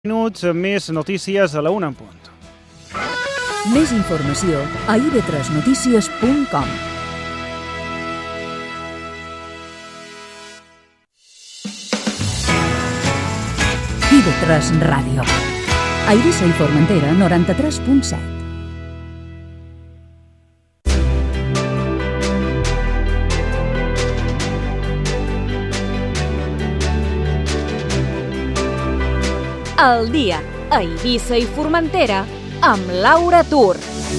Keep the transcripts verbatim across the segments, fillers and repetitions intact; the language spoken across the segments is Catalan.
minuts, més notícies a la una en punt. Més informació a i ve tres notícies punt com. i ve tres Ràdio. A Eivissa i Formentera, noranta-tres punt set. El dia a Eivissa i Formentera amb Laura Tur.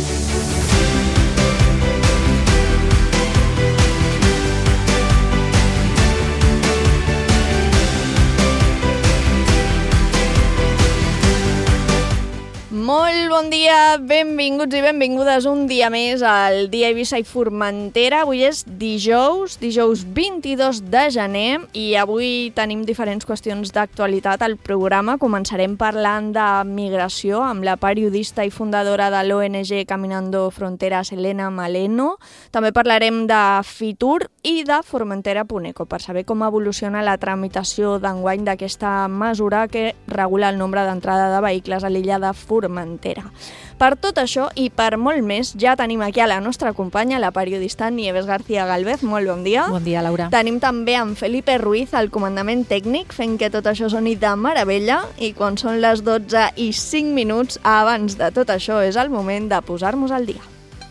Molt bon dia, benvinguts i benvingudes un dia més al dia Eivissa i Formentera. Avui és dijous, dijous vint-i-dos de gener i avui tenim diferents qüestions d'actualitat al programa. Començarem parlant de migració amb la periodista i fundadora de l'O N G Caminando Fronteras, Elena Maleno. També parlarem de Fitur i de Formentera punt eco per saber com evoluciona la tramitació d'enguany d'aquesta mesura que regula el nombre d'entrada de vehicles a l'illa de Formentera. Per tot això i per molt més, ja tenim aquí a la nostra companya, la periodista Nieves García Galvez. Molt bon dia. Bon dia, Laura. Tenim també en Felipe Ruiz, al comandament tècnic, fent que tot això soni de meravella. I quan són les dotze i cinc minuts, abans de tot això, és el moment de posar-nos al dia.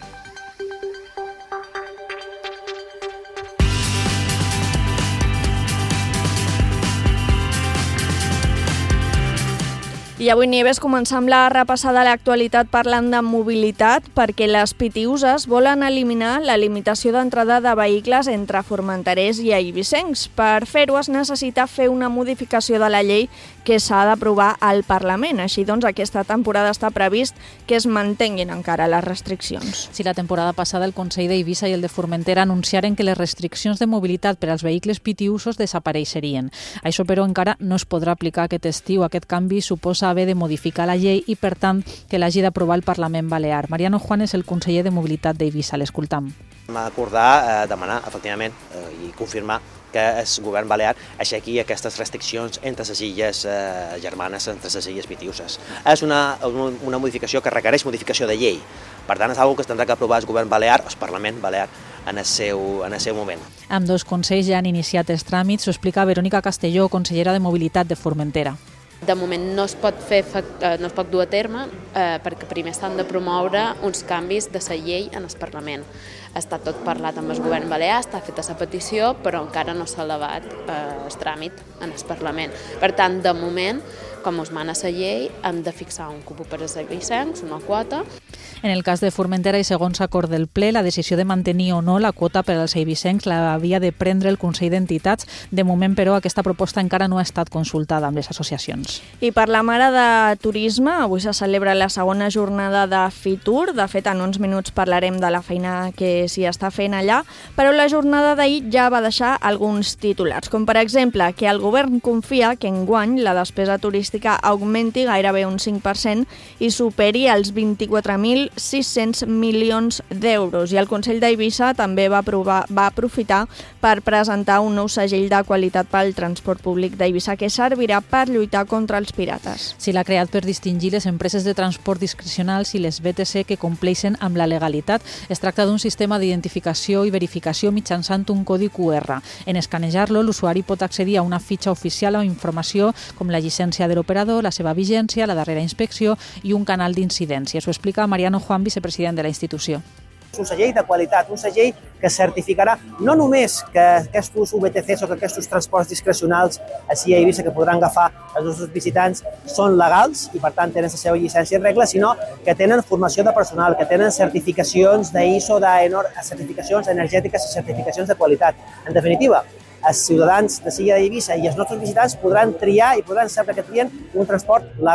I avui, Nieves, començar amb la repassada de l'actualitat parlant de mobilitat, perquè les pitiüses volen eliminar la limitació d'entrada de vehicles entre formenterers i eivissencs. Per fer-ho es necessita fer una modificació de la llei que s'ha d'aprovar al Parlament. Així doncs, aquesta temporada està previst que es mantenguin encara les restriccions. Sí, la temporada passada el Consell d'Eivissa i el de Formentera anunciaren que les restriccions de mobilitat per als vehicles pitiüsos desapareixerien. Això, però, encara no es podrà aplicar aquest estiu. Aquest canvi suposa haver de modificar la llei i, per tant, que l'hagi d'aprovar el Parlament Balear. Mariano Juan és el conseller de Mobilitat d'Eivissa. L'escoltam. Vam acordar eh, demanar, efectivament, eh, i confirmar que el govern balear aixequi aquestes restriccions entre les illes eh, germanes, entre les illes pitiüses. És una, una modificació que requereix modificació de llei. Per tant, és una cosa que tindrà que aprovar el govern balear, el Parlament Balear, en el seu, en el seu moment. Amb dos consells ja han iniciat els tràmits, ho explica Verónica Castelló, consellera de Mobilitat de Formentera. De moment no es pot fer, no es pot dur a terme eh, perquè primer s'han de promoure uns canvis de la llei en el Parlament. Està tot parlat amb el govern balear, està feta la petició, però encara no s'ha elevat eh, el tràmit en el Parlament. Per tant, de moment, com us mana la llei, hem de fixar un cupo per als eivissencs, una quota. En el cas de Formentera i segons acord del ple, la decisió de mantenir o no la quota per als eivissencs l'havia de prendre el Consell d'Entitats. De moment, però, aquesta proposta encara no ha estat consultada amb les associacions. I per la Mare de Turisme, avui se celebra la segona jornada de Fitur. De fet, en uns minuts parlarem de la feina que s'hi està fent allà, però la jornada d'ahir ja va deixar alguns titulars, com per exemple que el govern confia que enguany la despesa turística augmenti gairebé un cinc per cent i superi els vint-i-quatre mil sis-cents milions d'euros. I el Consell d'Eivissa també va, aprovar, va aprofitar per presentar un nou segell de qualitat pel transport públic d'Eivissa que servirà per lluitar contra els pirates. Sí, l'ha creat per distingir les empreses de transport discrecionals i les B T C que compleixen amb la legalitat. Es tracta d'un sistema d'identificació i verificació mitjançant un codi Q R. En escanejar-lo, l'usuari pot accedir a una fitxa oficial amb informació com la llicència de l'operador, la seva vigència, la darrera inspecció i un canal d'incidències. Ho explica Mariano Juan, vicepresident de la institució. És un segell de qualitat, un segell que certificarà no només que aquests U B T Cs o que aquests transports discrecionals així a Eivissa que podran agafar els nostres visitants són legals i per tant tenen la seva llicència en regla, sinó que tenen formació de personal, que tenen certificacions d'I S O, de certificacions energètiques i certificacions de qualitat. En definitiva, els ciutadans de l'illa d'Eivissa i els nostres visitants podran triar i podran saber que trien un transport legal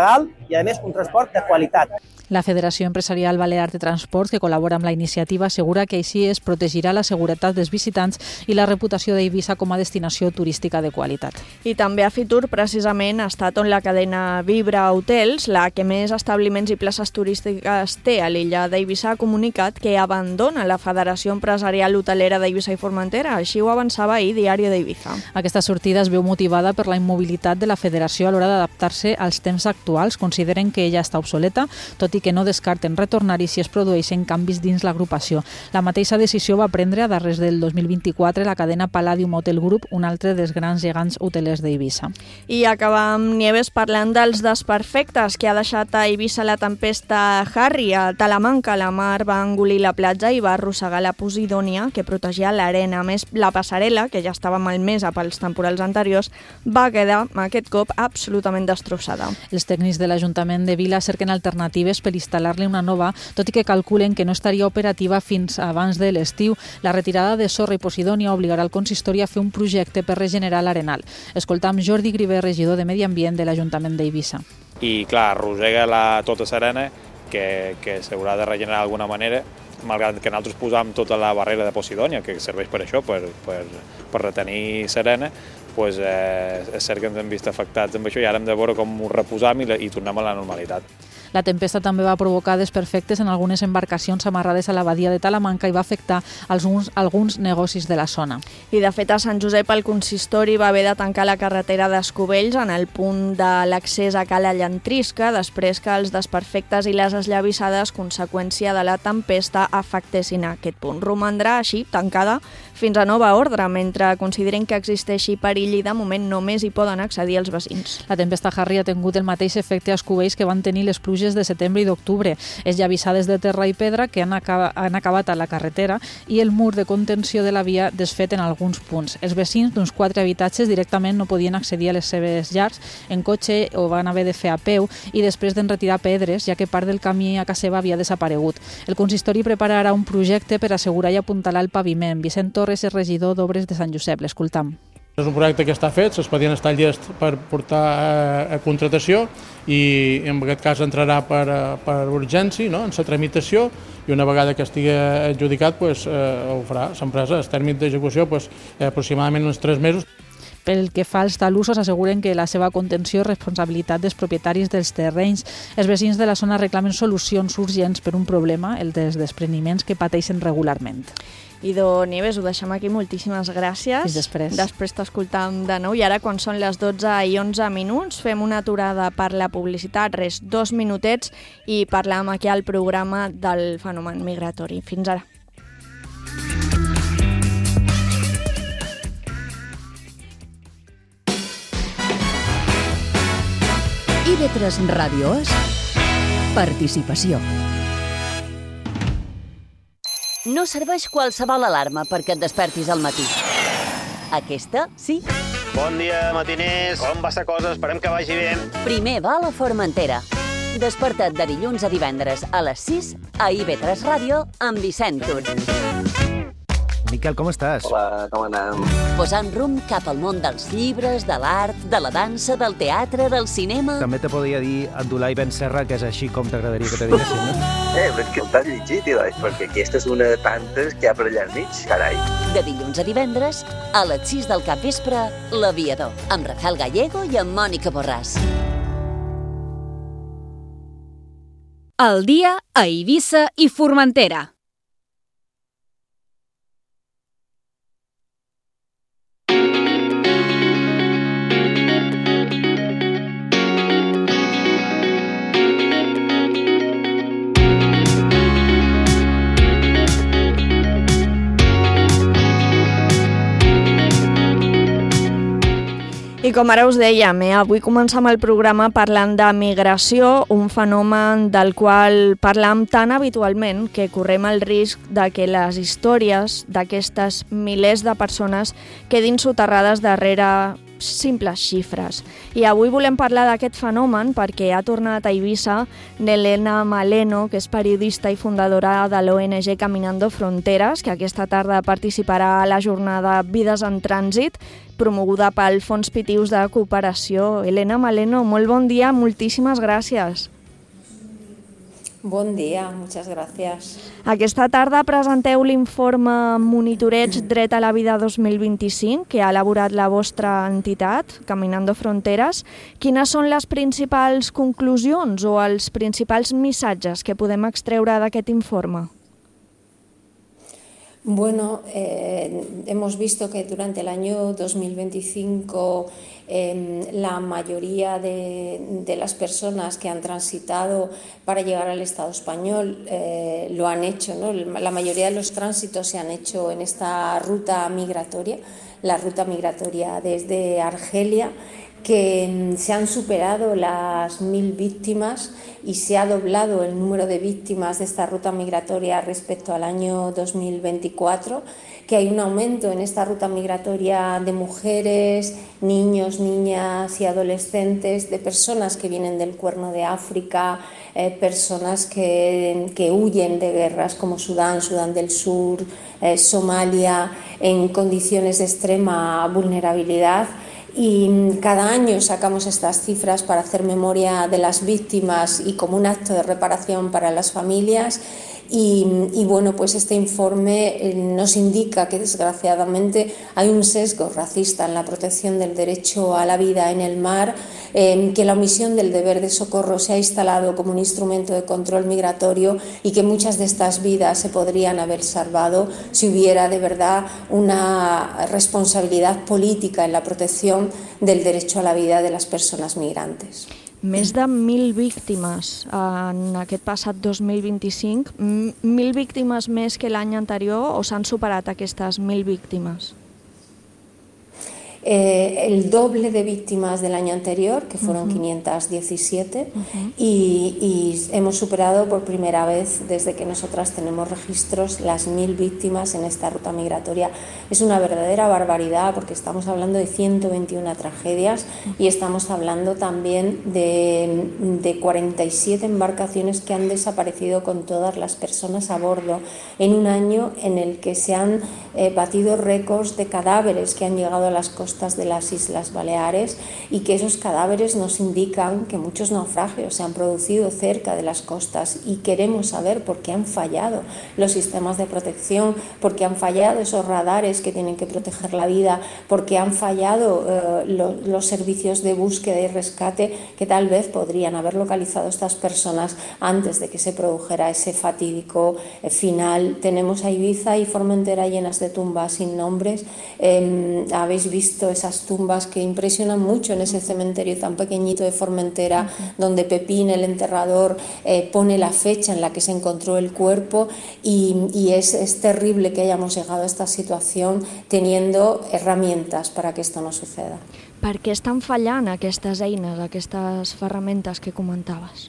i, a més, un transport de qualitat. La Federació Empresarial Balear de Transport, que col·labora amb la iniciativa, assegura que així es protegirà la seguretat dels visitants i la reputació d'Eivissa com a destinació turística de qualitat. I també a Fitur, precisament, ha estat on la cadena Vibra Hotels, la que més establiments i places turístiques té a l'illa d'Eivissa, ha comunicat que abandona la Federació Empresarial Hotelera d'Eivissa i Formentera. Així ho avançava ahir Diari d'Eivissa. Aquesta sortida es veu motivada per la immobilitat de la federació a l'hora d'adaptar-se als temps actuals. Consideren que ella està obsoleta, tot i que no descarten retornar-hi si es produeixen canvis dins l'agrupació. La mateixa decisió va prendre a darrers del dos mil vint-i-quatre la cadena Palladium Hotel Group, un altre dels grans gegants hotelers d'Eivissa. I acabam, Nieves, parlant dels desperfectes que ha deixat a Eivissa la tempesta Harry. A Talamanca la mar va engolir la platja i va arrossegar la Posidònia, que protegia l'arena. A més, la passarel·la, que ja estava malmesa pels temporals anteriors, va quedar aquest cop absolutament destrossada. Els tècnics de l'Ajuntament de Vila cerquen alternatives per instal·lar-li una nova, tot i que calculen que no estaria operativa fins abans de l'estiu. La retirada de sorra i Posidònia obligarà el consistori a fer un projecte per regenerar l'Arenal. Escoltam Jordi Griver, regidor de Medi Ambient de l'Ajuntament d'Eivissa. I clar, arrossega la, tota l'arena que, que s'haurà de regenerar d'alguna manera, malgrat que nosaltres posam tota la barrera de Posidònia, que serveix per això, per, per, per retenir l'arena, pues, eh, és cert que ens hem vist afectats amb això i ara hem de veure com ho reposam i, i tornem a la normalitat. La tempesta també va provocar desperfectes en algunes embarcacions amarrades a la badia de Talamanca i va afectar alguns, alguns negocis de la zona. I de fet a Sant Josep el consistori va haver de tancar la carretera d'Escovells en el punt de l'accés a Cala Llantrisca després que els desperfectes i les esllavissades conseqüència de la tempesta afectessin aquest punt. Romandrà així tancada fins a nova ordre, mentre consideren que existeixi perill i de moment només hi poden accedir els veïns. La tempesta Harry ha tingut el mateix efecte a Escovells que van tenir les pluges de setembre i d'octubre. És llavissades de terra i pedra que han, acaba, han acabat a la carretera i el mur de contenció de la via desfet en alguns punts. Els veïns d'uns quatre habitatges directament no podien accedir a les seves llars en cotxe o van haver de fer a peu i després d'enretirar pedres, ja que part del camí a casa seva havia desaparegut. El consistori prepararà un projecte per assegurar i apuntalar el paviment. Vicent Torres és regidor d'Obres de Sant Josep. L'escoltam. És un projecte que està fet, l'expedient està llest per portar a, a contratació i en aquest cas entrarà per, per urgència, no?, en la tramitació, i una vegada que estigui adjudicat pues, eh, ho farà l'empresa. El tèrmit d'execució pues, eh, aproximadament uns tres mesos. Pel que fa als talussos, asseguren que la seva contenció és responsabilitat dels propietaris dels terrenys. Els veïns de la zona reclamen solucions urgents per un problema, el dels despreniments que pateixen regularment. Idò Nieves, ho deixem aquí. Moltíssimes gràcies. Fins després. Després t'escoltam de nou. I ara, quan són les dotze i onze minuts, fem una aturada per la publicitat. Res, dos minutets i parlam aquí al programa del fenomen migratori. Fins ara. I V tres Ràdio és participació. No serveix qualsevol alarma perquè et despertis al matí. Aquesta, sí. Bon dia, matiners. Com va la cosa? Esperem que vagi bé. Primer va a la Formentera. Desperta't de dilluns a divendres a les sis a I V tres Ràdio amb Vicent Tur. Miquel, com estàs? Hola, com anem? Posant rumb cap al món dels llibres, de l'art, de la dansa, del teatre, del cinema... També te podria dir Abdulai Ben Serra, que és així com t'agradaria que te diguessin, no? Eh, però és que t'has llegit, Ilai, perquè aquesta és una de tantes que hi ha per allà enmig, carai. De dilluns a divendres, a les sis del capvespre, L'Aviador, amb Rafael Gallego i amb Mònica Borràs. El dia a Eivissa i Formentera. I com ara us dèiem, eh, avui comencem el programa parlant de migració, un fenomen del qual parlam tan habitualment que correm el risc de que les històries d'aquestes milers de persones quedin soterrades darrere simples xifres. I avui volem parlar d'aquest fenomen perquè ha tornat a Eivissa Nelena Maleno, que és periodista i fundadora de l'O N G Caminando Fronteras, que aquesta tarda participarà a la jornada Vides en Trànsit, promoguda pel Fons Pitius de Cooperació. Elena Maleno, molt bon dia, moltíssimes gràcies. Bon dia, moltes gràcies. Aquesta tarda presenteu l'informe Monitoreig Dret a la Vida dos mil vint-i-cinc que ha elaborat la vostra entitat, Caminando Fronteras. Quines són les principals conclusions o els principals missatges que podem extreure d'aquest informe? Bueno, eh, hemos visto que durante el año dos mil veinticinco eh, la mayoría de, de las personas que han transitado para llegar al Estado español eh, lo han hecho, ¿no? La mayoría de los tránsitos se han hecho en esta ruta migratoria, la ruta migratoria desde Argelia, que se han superado las mil víctimas y se ha doblado el número de víctimas de esta ruta migratoria respecto al año dos mil veinticuatro, que hay un aumento en esta ruta migratoria de mujeres, niños, niñas y adolescentes, de personas que vienen del Cuerno de África, eh, personas que, que huyen de guerras como Sudán, Sudán del Sur, eh, Somalia, en condiciones de extrema vulnerabilidad. Y cada año sacamos estas cifras para hacer memoria de las víctimas y como un acto de reparación para las familias. Y, y bueno, pues este informe nos indica que desgraciadamente hay un sesgo racista en la protección del derecho a la vida en el mar, eh, que la omisión del deber de socorro se ha instalado como un instrumento de control migratorio y que muchas de estas vidas se podrían haber salvado si hubiera de verdad una responsabilidad política en la protección del derecho a la vida de las personas migrantes. Més de mil víctimes en aquest passat dos mil vint-i-cinc, mil víctimes més que l'any anterior o s'han superat aquestes mil víctimes? Eh, el doble de víctimas del año anterior, que fueron uh-huh. quinientas diecisiete, uh-huh. y, y hemos superado por primera vez desde que nosotras tenemos registros las mil víctimas en esta ruta migratoria. Es una verdadera barbaridad porque estamos hablando de ciento veintiuna tragedias y estamos hablando también de, de cuarenta y siete embarcaciones que han desaparecido con todas las personas a bordo en un año en el que se han eh, batido récords de cadáveres que han llegado a las costas de las Islas Baleares y que esos cadáveres nos indican que muchos naufragios se han producido cerca de las costas y queremos saber por qué han fallado los sistemas de protección, por qué han fallado esos radares que tienen que proteger la vida, por qué han fallado eh, lo, los servicios de búsqueda y rescate que tal vez podrían haber localizado a estas personas antes de que se produjera ese fatídico eh, final. Tenemos a Ibiza y Formentera llenas de tumbas sin nombres. Eh, habéis visto esas tumbas que impresionan mucho en ese cementerio tan pequeñito de Formentera, uh-huh. donde Pepín, el enterrador, eh, pone la fecha en la que se encontró el cuerpo y, y es, es terrible que hayamos llegado a esta situación teniendo herramientas para que esto no suceda. Per què estan fallant aquestes eines, aquestes ferramentes que comentaves?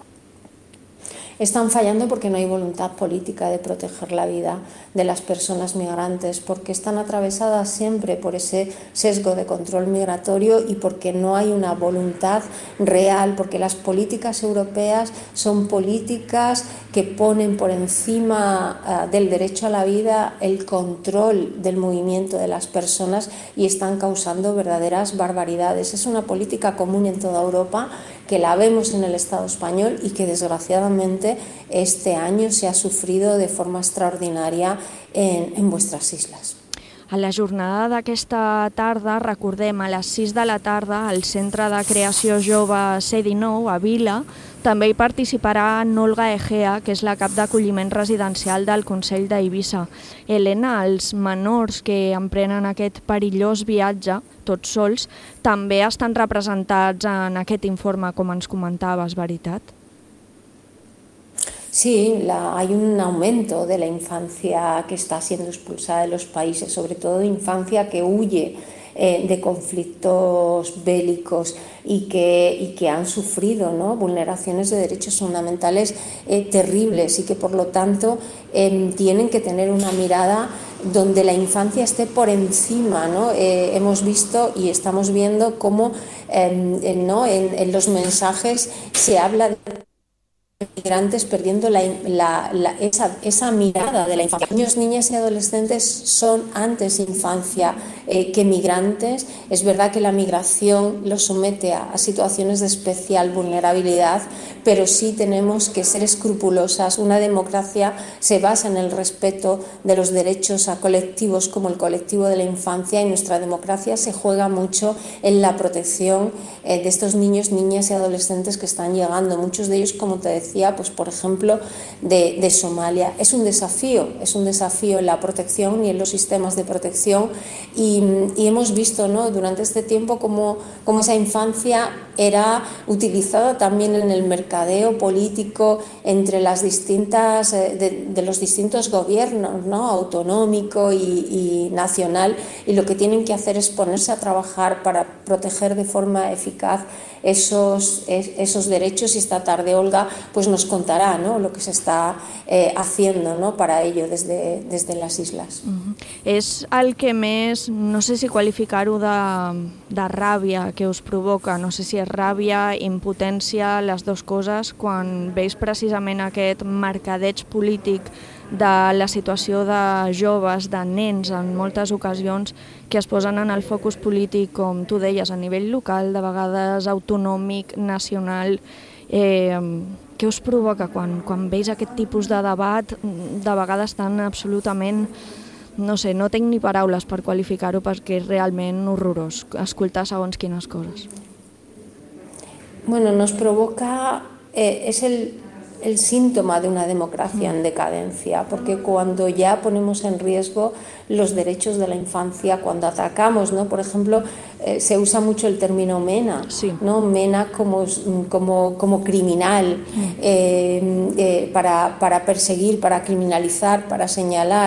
Están fallando porque no hay voluntad política de proteger la vida de las personas migrantes, porque están atravesadas siempre por ese sesgo de control migratorio y porque no hay una voluntad real, porque las políticas europeas son políticas que ponen por encima uh, del derecho a la vida el control del movimiento de las personas y están causando verdaderas barbaridades. Es una política común en toda Europa que la vemos en el Estado español y que desgraciadamente este año se ha sufrido de forma extraordinaria en, en vuestras islas. A la jornada d'aquesta tarda, recordem, a les sis de la tarda, al Centre de Creació Jove C dinou, a Vila, també hi participarà Nolga Egea, que és la cap d'acolliment residencial del Consell d'Eivissa. Elena, els menors que emprenen aquest perillós viatge, tots sols, també estan representats en aquest informe, com ens comentaves, veritat? Sí, la, hay un aumento de la infancia que está siendo expulsada de los países, sobre todo infancia que huye eh, de conflictos bélicos y que, y que han sufrido, ¿no?, vulneraciones de derechos fundamentales eh, terribles y que por lo tanto eh, tienen que tener una mirada donde la infancia esté por encima, ¿no? Eh, hemos visto y estamos viendo cómo eh, eh, ¿no? en, en los mensajes se habla de migrantes perdiendo la, la, la, esa, esa mirada de la infancia. Niños, niñas y adolescentes son antes infancia eh, que migrantes. Es verdad que la migración los somete a, a situaciones de especial vulnerabilidad, pero sí tenemos que ser escrupulosas. Una democracia se basa en el respeto de los derechos a colectivos como el colectivo de la infancia, y nuestra democracia se juega mucho en la protección eh, de estos niños, niñas y adolescentes que están llegando. Muchos de ellos, como te decía, pues por ejemplo de, de Somalia. Es un desafío, es un desafío en la protección y en los sistemas de protección, y, y hemos visto, ¿no?, durante este tiempo cómo, cómo esa infancia era utilizada también en el mercadeo político entre las distintas de, de los distintos gobiernos, ¿no?, autonómico y, y nacional, y lo que tienen que hacer es ponerse a trabajar para proteger de forma eficaz esos, esos derechos, y esta tarde Olga pues nos contará, ¿no?, lo que se està eh, haciendo, ¿no?, para ello desde, desde las islas. Uh-huh. És el que més, no sé si qualificar-ho de, de ràbia que us provoca, no sé si és ràbia, impotència, les dues coses, quan veus precisament aquest mercadeig polític de la situació de joves, de nens, en moltes ocasions, que es posen en el focus polític, com tu deies, a nivell local, de vegades autonòmic, nacional. Eh, què us provoca quan, quan veus aquest tipus de debat, de vegades tan absolutament, no sé, no tinc ni paraules per qualificar-ho, perquè és realment horrorós escoltar segons quines coses? Bueno, nos provoca, eh, es el el síntoma de una democracia en decadencia, porque cuando ya ponemos en riesgo los derechos de la infancia, cuando atacamos, ¿no? Por ejemplo, eh, se usa mucho el término mena, sí. ¿no? Mena como, como, como criminal, eh, eh, para, para perseguir, para criminalizar, para señalar,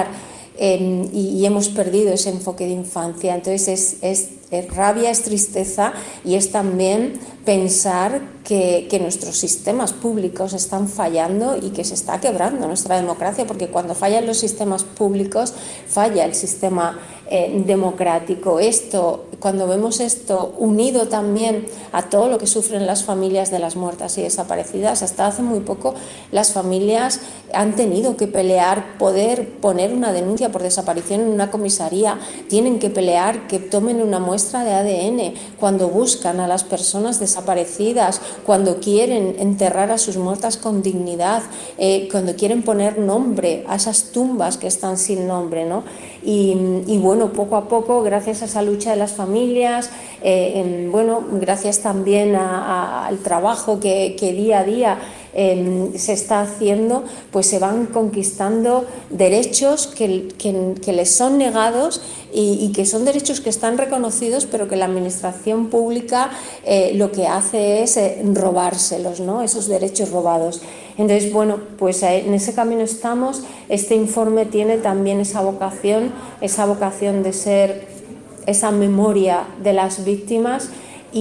eh, y, y hemos perdido ese enfoque de infancia. Entonces es, es, es rabia, es tristeza, y es también pensar que, que nuestros sistemas públicos están fallando y que se está quebrando nuestra democracia, porque cuando fallan los sistemas públicos falla el sistema eh, democrático. Esto, cuando vemos esto unido también a todo lo que sufren las familias de las muertas y desaparecidas, hasta hace muy poco las familias han tenido que pelear, poder poner una denuncia por desaparición en una comisaría, tienen que pelear que tomen una muestra de A D N cuando buscan a las personas desaparecidas, cuando quieren enterrar a sus muertas con dignidad, eh, cuando quieren poner nombre a esas tumbas que están sin nombre, ¿no? Y, y bueno, poco a poco, gracias a esa lucha de las familias, eh, en, bueno, gracias también a, a, al trabajo que, que día a día Eh, se está haciendo, pues se van conquistando derechos que, que, que les son negados y, y que son derechos que están reconocidos, pero que la administración pública eh, lo que hace es eh, robárselos, ¿no? Esos derechos robados. Entonces, bueno, pues eh, en ese camino estamos. Este informe tiene también esa vocación, esa vocación de ser esa memoria de las víctimas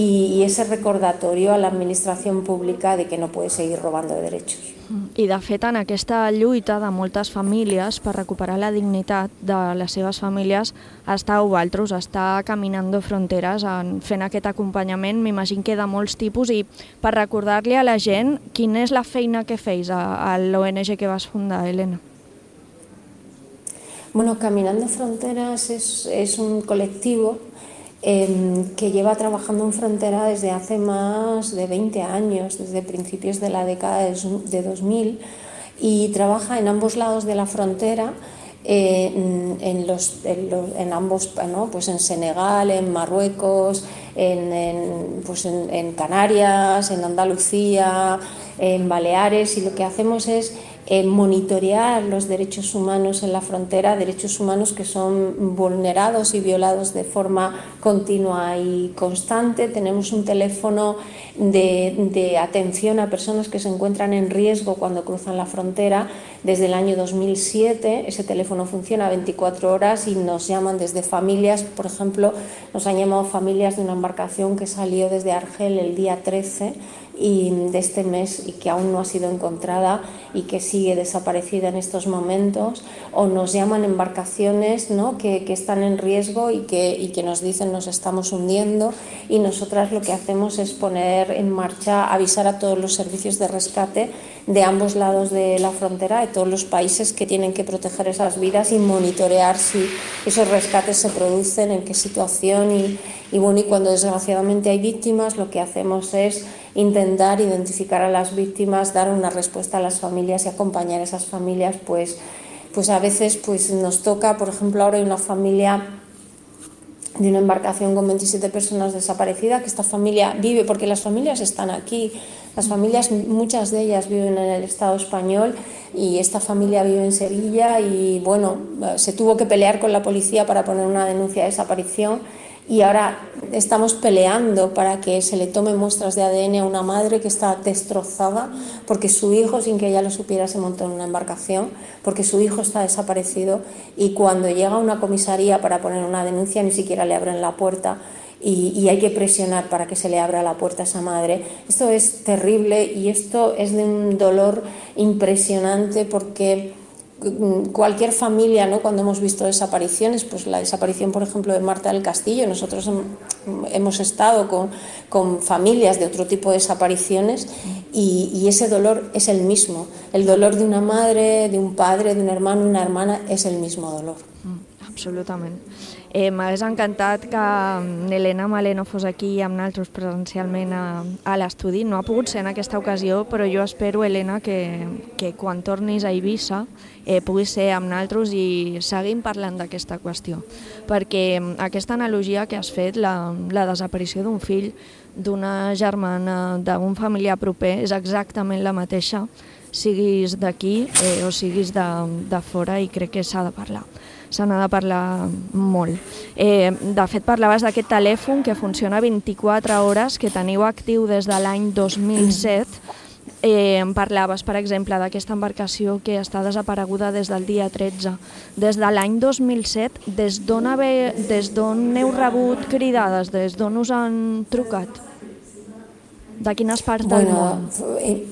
i ese recordatorio a l'administració pública de que no puede seguir robando derechos. I de fet, en aquesta lluita de moltes famílies per recuperar la dignitat de les seves famílies, estàu vosaltres, està Caminando Fronteres, fent aquest acompanyament, m'imagino que de molts tipus, i per recordar-li a la gent quina és la feina que feis a l'O N G que vas fundar, Elena. Bueno, Caminando Fronteras es, es un colectivo Eh, que lleva trabajando en frontera desde hace más de veinte años, desde principios de la década de dos mil, y trabaja en ambos lados de la frontera, eh, en, los, en, los, en ambos, ¿no? Pues en Senegal, en Marruecos, en, en, pues en, en Canarias, en Andalucía, en Baleares, y lo que hacemos es Eh, monitorear los derechos humanos en la frontera, derechos humanos que son vulnerados y violados de forma continua y constante. Tenemos un teléfono de, de atención a personas que se encuentran en riesgo cuando cruzan la frontera desde el año dos mil siete. Ese teléfono funciona veinticuatro horas y nos llaman desde familias, por ejemplo, nos han llamado familias de una embarcación que salió desde Argel el día trece y de este mes y que aún no ha sido encontrada y que sigue desaparecida en estos momentos, o nos llaman embarcaciones, ¿no?, que, que están en riesgo y que, y que nos dicen nos estamos hundiendo, y nosotras lo que hacemos es poner en marcha, avisar a todos los servicios de rescate de ambos lados de la frontera, de todos los países que tienen que proteger esas vidas y monitorear si esos rescates se producen, en qué situación y, y bueno, y cuando desgraciadamente hay víctimas, lo que hacemos es intentar identificar a las víctimas, dar una respuesta a las familias y acompañar a esas familias, pues, pues a veces pues nos toca, por ejemplo, ahora hay una familia de una embarcación con veintisiete personas desaparecidas, que esta familia vive, porque las familias están aquí, las familias, muchas de ellas viven en el Estado español y esta familia vive en Sevilla y bueno, se tuvo que pelear con la policía para poner una denuncia de desaparición. Y ahora estamos peleando para que se le tome muestras de A D N a una madre que está destrozada porque su hijo, sin que ella lo supiera, se montó en una embarcación, porque su hijo está desaparecido y cuando llega a una comisaría para poner una denuncia ni siquiera le abren la puerta y, y hay que presionar para que se le abra la puerta a esa madre. Esto es terrible y esto es de un dolor impresionante porque cualquier familia, ¿no?, cuando hemos visto desapariciones, pues la desaparición, por ejemplo, de Marta del Castillo, nosotros hemos estado con, con familias de otro tipo de desapariciones y, y ese dolor es el mismo. El dolor de una madre, de un padre, de un hermano, una hermana, es el mismo dolor. Absolutament. Eh, M'hagués encantat que Elena Maleno fos aquí amb nosaltres presencialment a, a l'estudi. No ha pogut ser en aquesta ocasió, però jo espero, Elena, que, que quan tornis a Eivissa eh, puguis ser amb nosaltres i seguim parlant d'aquesta qüestió. Perquè aquesta analogia que has fet, la, la desaparició d'un fill, d'una germana, d'un familiar proper, és exactament la mateixa, siguis d'aquí eh, o siguis de, de fora, i crec que s'ha de parlar. Se n'ha de parlar molt. Eh, de fet, parlaves d'aquest telèfon que funciona vint-i-quatre hores, que teniu actiu des de l'any dos mil set. Eh, parlaves, per exemple, d'aquesta embarcació que està desapareguda des del dia tretze. Des de l'any dos mil set, des d'on heu rebut cridades? Des d'on us han trucat? De quines parts del món? Eh...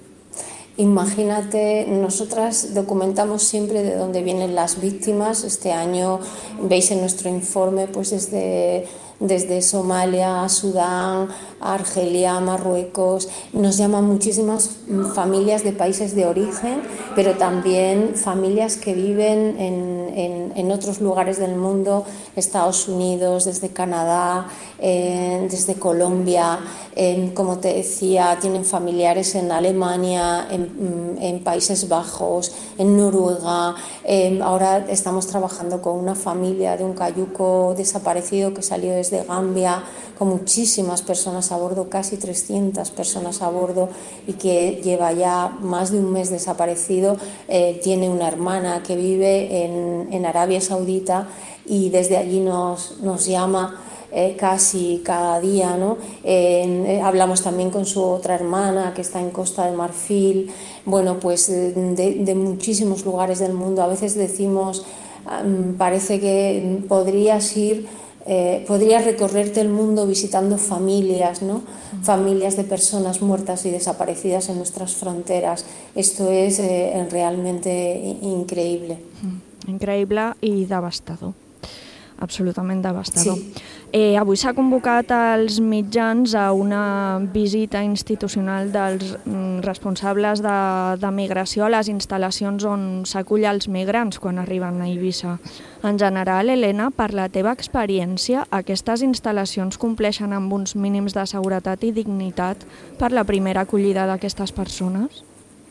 Imagínate, nosotras documentamos siempre de dónde vienen las víctimas. Este año veis en nuestro informe pues desde, desde Somalia, Sudán, Argelia, Marruecos. Nos llaman muchísimas familias de países de origen, pero también familias que viven en, en, en otros lugares del mundo, Estados Unidos, desde Canadá, eh, desde Colombia, eh, como te decía, tienen familiares en Alemania, en, en Países Bajos, en Noruega. Eh, ahora estamos trabajando con una familia de un cayuco desaparecido que salió desde Gambia, con muchísimas personas a bordo, casi trescientas personas a bordo, y que lleva ya más de un mes desaparecido. Eh, tiene una hermana que vive en, en Arabia Saudita y desde allí nos, nos llama eh, casi cada día, ¿no? Eh, eh, hablamos también con su otra hermana que está en Costa de Marfil. Bueno, pues de, de muchísimos lugares del mundo. A veces decimos, um, parece que podrías ir Eh, podrías recorrerte el mundo visitando familias, ¿no? Mm. Familias de personas muertas y desaparecidas en nuestras fronteras. Esto es eh, realmente increíble. Mm. Increïble i devastador. Absolutament devastador. Sí. Eh, avui s'ha convocat als mitjans a una visita institucional dels mm, responsables de, de migració a les instal·lacions on s'acull els migrants quan arriben a Eivissa. En general, Elena, per la teva experiència, aquestes instal·lacions compleixen amb uns mínims de seguretat i dignitat per la primera acollida d'aquestes persones?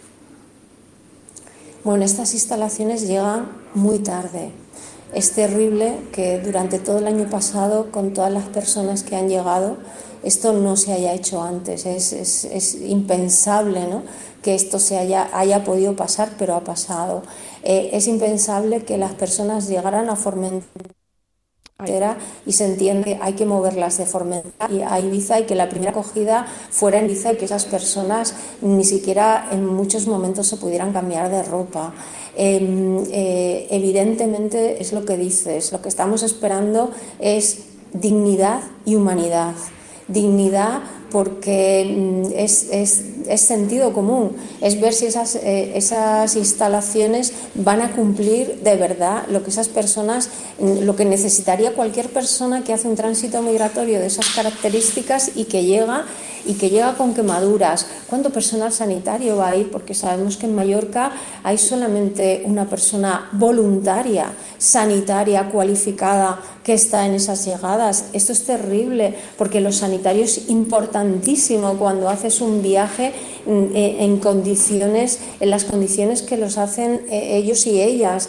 Bueno, estas instalaciones llegan muy tarde. Es terrible que durante todo el año pasado, con todas las personas que han llegado, esto no se haya hecho antes. Es, es, es impensable, ¿no?, que esto se haya, haya podido pasar, pero ha pasado. Eh, es impensable que las personas llegaran a Formentera y se entiende que hay que moverlas de Formentera a Ibiza y que la primera acogida fuera en Ibiza y que esas personas ni siquiera en muchos momentos se pudieran cambiar de ropa. Eh, eh, evidentemente es lo que dices, lo que estamos esperando es dignidad y humanidad. Dignidad porque es, es, es sentido común, es ver si esas, eh, esas instalaciones van a cumplir de verdad lo que esas personas, lo que necesitaría cualquier persona que hace un tránsito migratorio de esas características y que llega y que llega con quemaduras. ¿Cuánto personal sanitario va ahí? Porque sabemos que en Mallorca hay solamente una persona voluntaria, sanitaria, cualificada, que está en esas llegadas. Esto es terrible, porque lo sanitario es importantísimo cuando haces un viaje en condiciones, en las condiciones que los hacen ellos y ellas.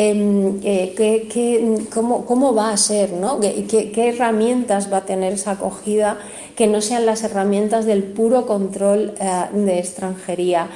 Eh, ¿qué, qué, cómo, ¿Cómo va a ser, ¿no? ¿Qué, qué, qué herramientas va a tener esa acogida que no sean las herramientas del puro control eh, de extranjería?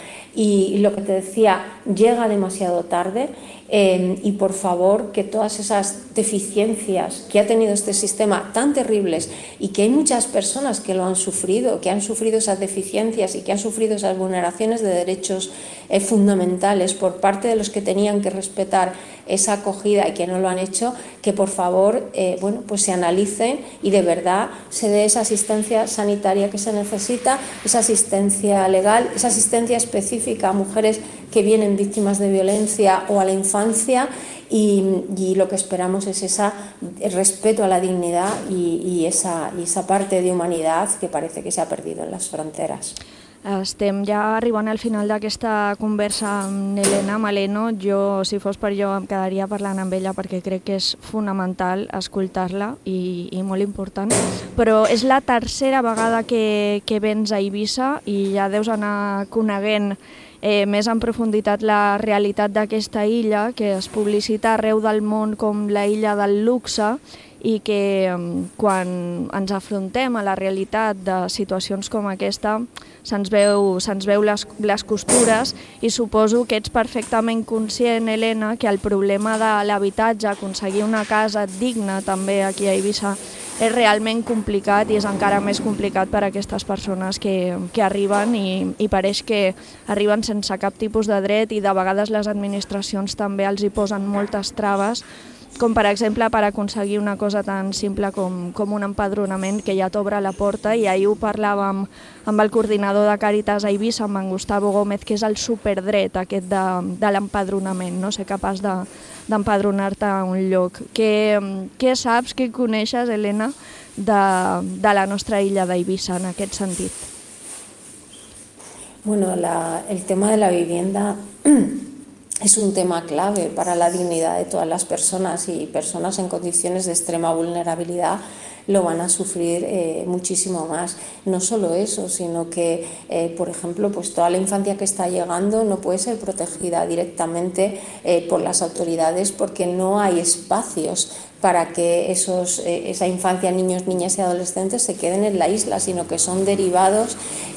Y lo que te decía, llega demasiado tarde. Eh, y por favor, que todas esas deficiencias que ha tenido este sistema tan terribles, y que hay muchas personas que lo han sufrido, que han sufrido esas deficiencias y que han sufrido esas vulneraciones de derechos eh, fundamentales por parte de los que tenían que respetar esa acogida y que no lo han hecho, que por favor eh, bueno, pues se analicen y de verdad se dé esa asistencia sanitaria que se necesita, esa asistencia legal, esa asistencia específica a mujeres que vienen víctimas de violencia o a la infancia, y, y lo que esperamos es esa, el respeto a la dignidad y, y, esa, y esa parte de humanidad que parece que se ha perdido en las fronteras. Estem ja arribant al final d'aquesta conversa amb Elena Maleno. Jo, si fos per jo, em quedaria parlant amb ella perquè crec que és fonamental escoltar-la i, i molt important. Però és la tercera vegada que, que vens a Eivissa i ja deus anar coneguent eh, més en profunditat la realitat d'aquesta illa, que es publicita arreu del món com la illa del luxe, i que quan ens afrontem a la realitat de situacions com aquesta se'ns veu, se'ns veu les, les costures, i suposo que ets perfectament conscient, Elena, que el problema de l'habitatge, aconseguir una casa digna també aquí a Eivissa, és realment complicat, i és encara més complicat per a aquestes persones que, que arriben i, i pareix que arriben sense cap tipus de dret, i de vegades les administracions també els hi posen moltes traves, com per exemple per aconseguir una cosa tan simple com, com un empadronament que ja t'obre la porta. I ahir ho parlàvem amb el coordinador de Càritas a Eivissa, amb en Gustavo Gómez, que és el superdret aquest de, de l'empadronament, no? Ser capaç de, d'empadronar-te a un lloc. Què, què saps, què coneixes, Elena, de, de la nostra illa d'Eivissa en aquest sentit? Bueno, la, el tema de la vivienda es un tema clave para la dignidad de todas las personas, y personas en condiciones de extrema vulnerabilidad lo van a sufrir eh, muchísimo más. No solo eso, sino que, eh, por ejemplo, pues toda la infancia que está llegando no puede ser protegida directamente eh, por las autoridades, porque no hay espacios para que esos, eh, esa infancia, niños, niñas y adolescentes se queden en la isla, sino que son derivados,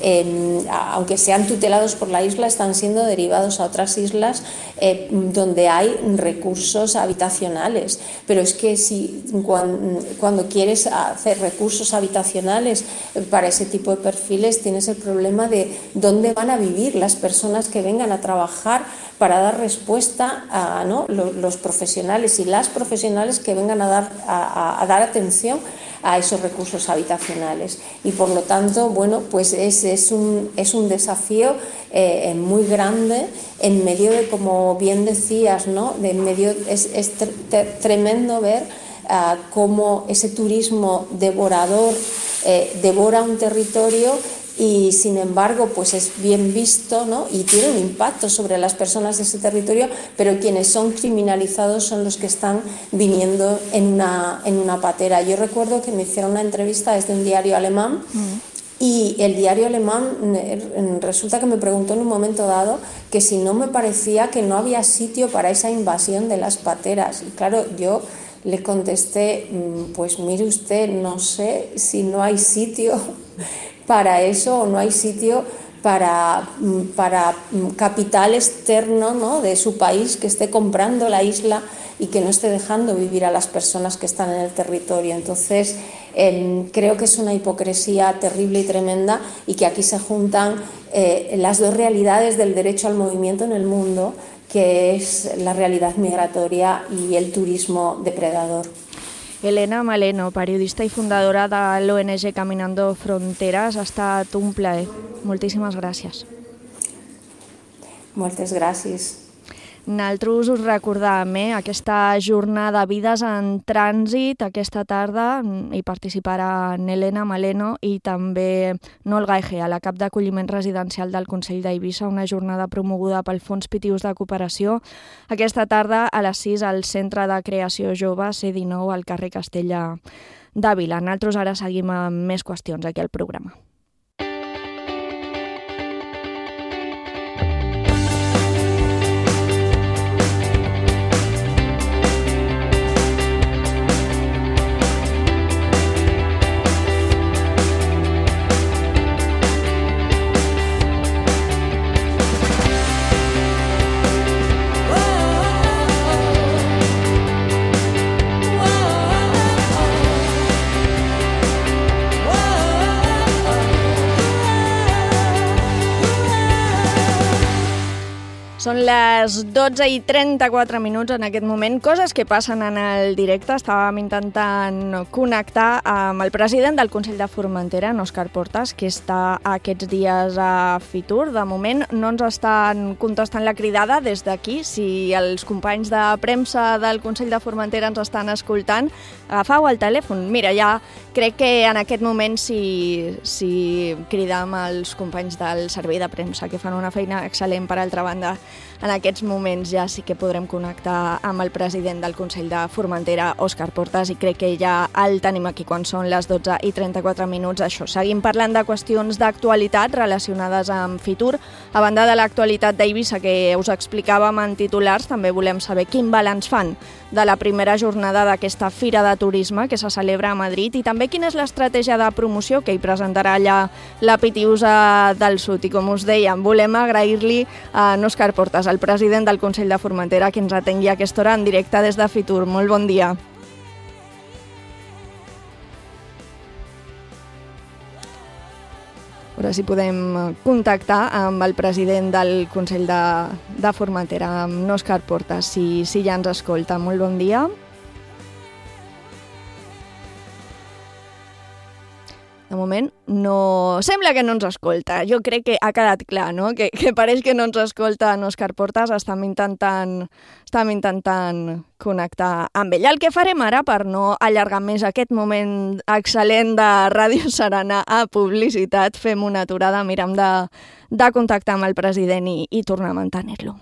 eh, aunque sean tutelados por la isla, están siendo derivados a otras islas eh, donde hay recursos habitacionales. Pero es que si cuando, cuando quieres hacer recursos habitacionales para ese tipo de perfiles, tienes el problema de dónde van a vivir las personas que vengan a trabajar para dar respuesta a, ¿no?, los, los profesionales y las profesionales que vengan a dar, a, a dar atención a esos recursos habitacionales. Y por lo tanto, bueno, pues es, es, un, es un desafío eh, muy grande en medio de, como bien decías, ¿no?, de en medio, es, es tre, tre, tremendo ver uh, cómo ese turismo devorador eh, devora un territorio, y sin embargo pues es bien visto, ¿no?, y tiene un impacto sobre las personas de ese territorio, pero quienes son criminalizados son los que están viniendo en una, en una patera. Yo recuerdo que me hicieron una entrevista desde un diario alemán, mm. y el diario alemán resulta que me preguntó en un momento dado que si no me parecía que no había sitio para esa invasión de las pateras. Y claro, yo le contesté, pues mire usted, no sé si no hay sitio para eso, o no hay sitio para, para capital externo, ¿no?, de su país, que esté comprando la isla y que no esté dejando vivir a las personas que están en el territorio. Entonces, eh, creo que es una hipocresía terrible y tremenda, y que aquí se juntan eh, las dos realidades del derecho al movimiento en el mundo, que es la realidad migratoria y el turismo depredador. Elena Maleno, periodista i fundadora de l'O N G Caminando Fronteres. Ha estat un plaer. Moltíssimes gràcies. Moltes gràcies. Nosaltres us recordàvem eh, aquesta jornada Vides en Trànsit. Aquesta tarda hi participarà Elena Maleno i també Noel Gaige, la cap d'acolliment residencial del Consell d'Eivissa, una jornada promoguda pel Fons Pitius de Cooperació. Aquesta tarda a les sis al Centre de Creació Jove C dinou al carrer Castella d'Àvila. Nosaltres ara seguim amb més qüestions aquí al programa. Són les dotze i trenta-quatre minuts en aquest moment, coses que passen en el directe. Estàvem intentant connectar amb el president del Consell de Formentera, en Òscar Portas, que està aquests dies a Fitur. De moment no ens estan contestant la cridada des d'aquí. Si els companys de premsa del Consell de Formentera ens estan escoltant, agafeu el telèfon. Mira, ja crec que en aquest moment si, si cridam els companys del servei de premsa, que fan una feina excel·lent per altra banda, en aquests moments ja sí que podrem connectar amb el president del Consell de Formentera, Òscar Portas, i crec que ja el tenim aquí quan són les dotze i trenta-quatre minuts. Això, seguim parlant de qüestions d'actualitat relacionades amb Fitur. A banda de l'actualitat d'Eivissa, que us explicàvem en titulars, també volem saber quin balanç fan de la primera jornada d'aquesta Fira de Turisme que se celebra a Madrid i també quina és l'estratègia de promoció que hi presentarà allà la Pitiusa del Sud. I com us dèiem, volem agrair-li a Òscar Portas, el president del Consell de Formentera, que ens atengui a aquesta hora en directe des de Fitur. Molt bon dia. A veure si podem contactar amb el president del Consell de, de Formentera, amb Òscar Portas, si, si ja ens escolta. Molt bon dia. De moment, no... sembla que no ens escolta. Jo crec que ha quedat clar, no? Que, que pareix que no ens escolta en Òscar Portas. Estem intentant, estem intentant connectar amb ell. El que farem ara, per no allargar més aquest moment excel·lent de Ràdio Serana a publicitat, fem una aturada, mirem de, de contactar amb el president i, i tornem a mantenir-lo.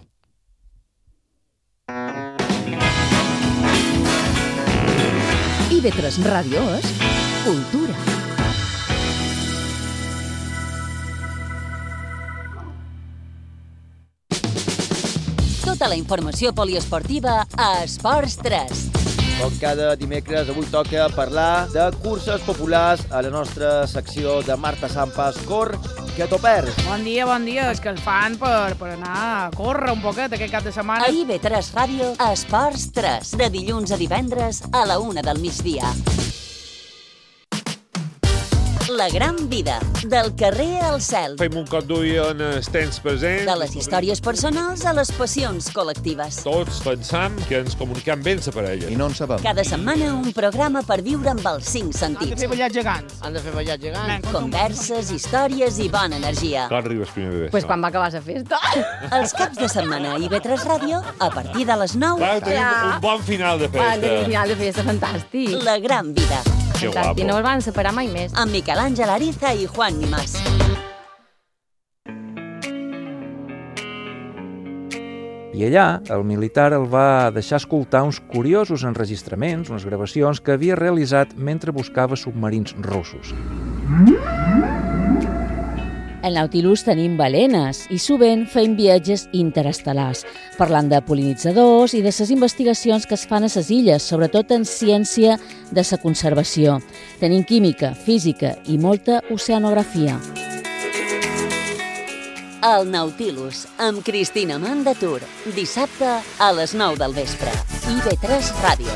I ve tres Ràdio és cultura. Tota la informació poliesportiva a Esports tres. Com cada dimecres, avui toca parlar de curses populars a la nostra secció de Marta Sampas, Cor, que t'ho perds. Bon dia, bon dia. És que el fan per, per anar a córrer un poquet aquest cap de setmana. A I ve tres Ràdio, Esports tres, de dilluns a divendres a la una del migdia. La gran vida, del carrer al cel. Fem un cop d'ull en el temps present. De les històries personals a les passions col·lectives. Tots pensam que ens comuniquem bé la parella. I no en sabem. Cada setmana un programa per viure amb els cinc sentits. Han de fer ballar gegants. Han de fer ballar gegants. Converses, històries i bona energia. Quan arribes primer de Pues quan va acabar la festa. Els caps de setmana a I ve tres Ràdio, a partir de les nou. Va tenir un bon final de festa. Va tenir un final de festa fantàstic. La gran vida. Que guapo. No el van separar mai més. Amb Miquel Àngel Ariza i Juan Nimas. I allà, el militar el va deixar escoltar uns curiosos enregistraments, unes gravacions que havia realitzat mentre buscava submarins russos. Al Nautilus tenim balenes i sovint fem viatges interestel·lars, parlant de pol·linitzadors i de les investigacions que es fan a les illes, sobretot en ciència de la conservació. Tenim química, física i molta oceanografia. El Nautilus, amb Cristina Mandatur, dissabte a les nou del vespre. I ve tres Ràdio.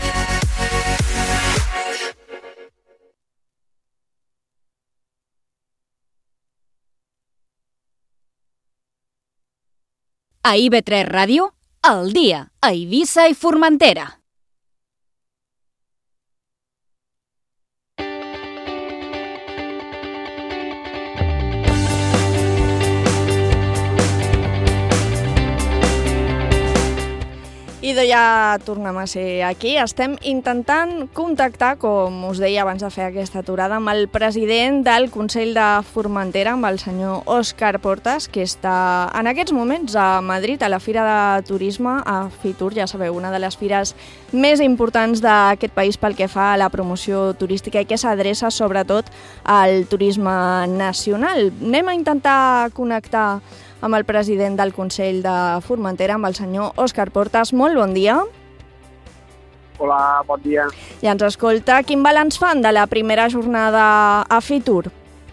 A I ve tres Ràdio, al dia, a Eivissa i Formentera. Idò, ja tornem a ser aquí. Estem intentant contactar, com us deia abans de fer aquesta aturada, amb el president del Consell de Formentera, amb el senyor Òscar Portas, que està en aquests moments a Madrid, a la Fira de Turisme, a Fitur, ja sabeu, una de les fires més importants d'aquest país pel que fa a la promoció turística i que s'adreça sobretot al turisme nacional. Anem a intentar connectar amb el president del Consell de Formentera, amb el senyor Òscar Portas. Molt bon dia. Hola, bon dia. Ja ens escolta. Quin balanç fan de la primera jornada a Fitur?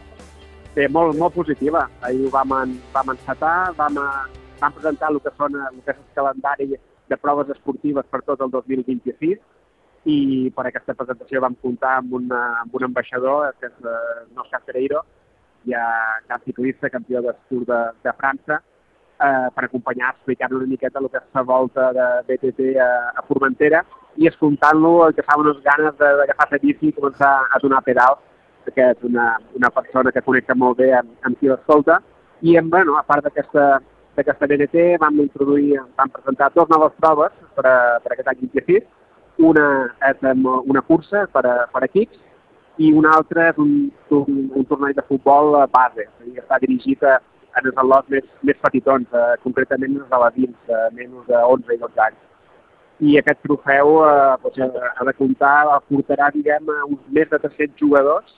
Bé, molt, molt positiva. Ahir ho vam, en, vam encetar, vam, vam presentar el que, són, el que és el calendari de proves esportives per tot el dos mil vint-i-sis i per aquesta presentació vam comptar amb, una, amb un ambaixador, que és uh, Òscar Pereiro, ja cap ciclista, campió del Tour de, de França, eh, per acompanyar, explicar una miqueta el que és la volta de B T T a, a Formentera i escoltant-lo el que fa unes ganes d'agafar la bici i començar a donar pedal, que és una, una persona que connecta molt bé amb, amb qui l'escolta. I en, bueno, a part d'aquesta d'aquesta B T T vam introduir, vam presentar dues noves proves per, a, per aquest any vint-i-sis. Una és una cursa per a, per a equips i un altre és un, un, un torneig de futbol base, que està dirigit a, a els al·lots més, més petitons, eh, concretament els alevins, de menys d'onze i dotze anys. I aquest trofeu eh, doncs, ha de comptar, portarà diguem, uns més de tres-cents jugadors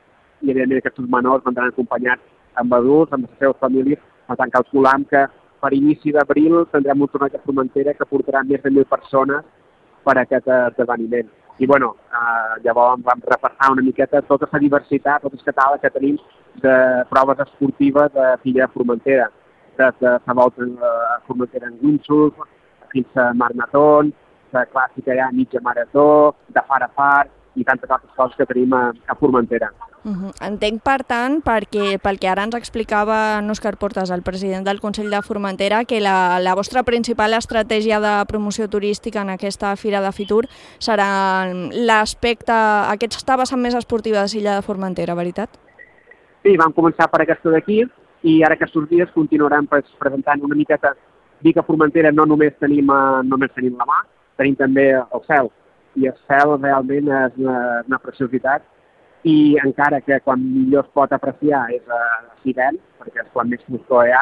i evidentment aquests menors vendran acompanyats amb adults, amb les seves famílies, per tant calculam que per inici d'abril tindrem un torneig de Formentera que portarà més de mil persones per a aquest esdeveniment. I bueno, eh, llavors vam repassar una miqueta tota la diversitat, tot el catàleg que tenim de proves esportives de Filla de Formentera. Des de la volta a Formentera en windsurf, fins a maratons, la clàssica ja mitja marató, de far a far i tantes altres coses que tenim a, a Formentera. Uh-huh. Entenc, per tant, perquè, pel que ara ens explicava Òscar Portas, el president del Consell de Formentera, que la, la vostra principal estratègia de promoció turística en aquesta Fira de Fitur serà l'aspecte, aquesta vessant més esportiva de Silla de Formentera, veritat? Sí, vam començar per aquesta d'aquí i ara aquests dies continuarem presentant una miqueta. Dir que a Formentera no només tenim, només tenim la mà, tenim també el cel. I el cel realment és una, una preciositat i encara que quan millor es pot apreciar és a l'hivern, perquè és quan més foscor hi ha,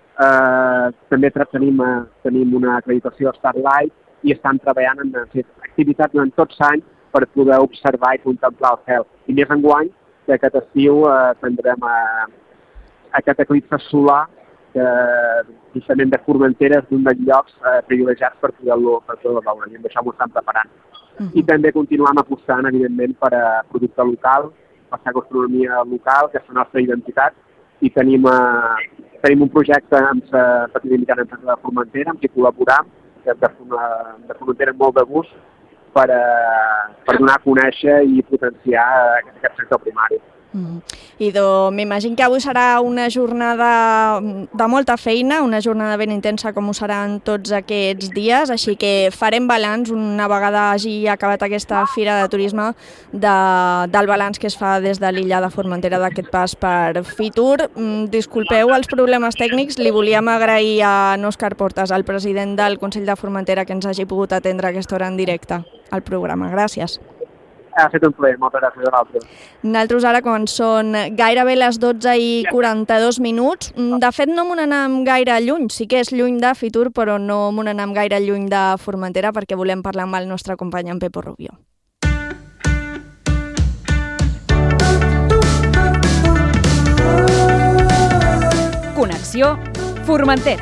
eh, també tenim, tenim una acreditació Starlight i estan treballant en activitats durant tots l'any per poder observar i contemplar el cel. I més enguany, que aquest estiu eh, tindrem eh, aquest eclipse solar que justament de Formentera és un dels llocs eh, privilegiats per poder-lo poder veure, i amb això m'ho estan preparant. Uh-huh. I també continuem apostant, evidentment, per a producte local, per la gastronomia local, que és la nostra identitat, i tenim, eh, tenim un projecte amb la petita i mitjana empresa de Formentera, amb qui col·laboram, que és de, de Formentera molt de gust, per, eh, per donar a conèixer i potenciar aquest, aquest sector primari. Mm. Idò, m'imagino que avui serà una jornada de molta feina, una jornada ben intensa com ho seran tots aquests dies, així que farem balanç una vegada hagi acabat aquesta Fira de Turisme de, del balanç que es fa des de l'illa de Formentera d'aquest pas per Fitur. Disculpeu els problemes tècnics, li volíem agrair a Òscar Portas, el president del Consell de Formentera, que ens hagi pogut atendre a aquesta hora en directe al programa. Gràcies. Ha fet un plaer, moltes gràcies a l'altre. Nosaltres ara, quan són gairebé les dotze i quaranta-dos minuts, de fet no m'ho n'anem gaire lluny, sí que és lluny de Fitur, però no m'ho n'anem gaire lluny de Formentera perquè volem parlar amb el nostre company, en Pepo Rubio. Connexió Formentera.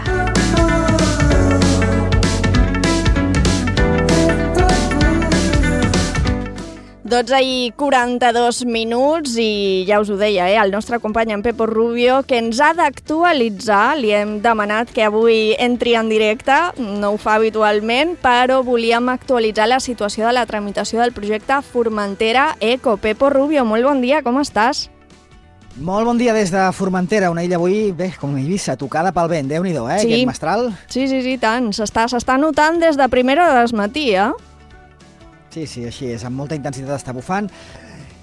dotze i quaranta-dos minuts i ja us ho deia, eh, el nostre company en Pepo Rubio, que ens ha d'actualitzar. Li hem demanat que avui entri en directe, no ho fa habitualment, però volíem actualitzar la situació de la tramitació del projecte Formentera Eco. Pepo Rubio, molt bon dia, com estàs? Molt bon dia des de Formentera, una illa avui, bé, com Eivissa, tocada pel vent, Déu-n'hi-do, eh, sí. Aquest mestral. Sí, sí, sí, tant. S'està notant des de primera hora del matí, eh? Sí, sí, així és, amb molta intensitat està bufant.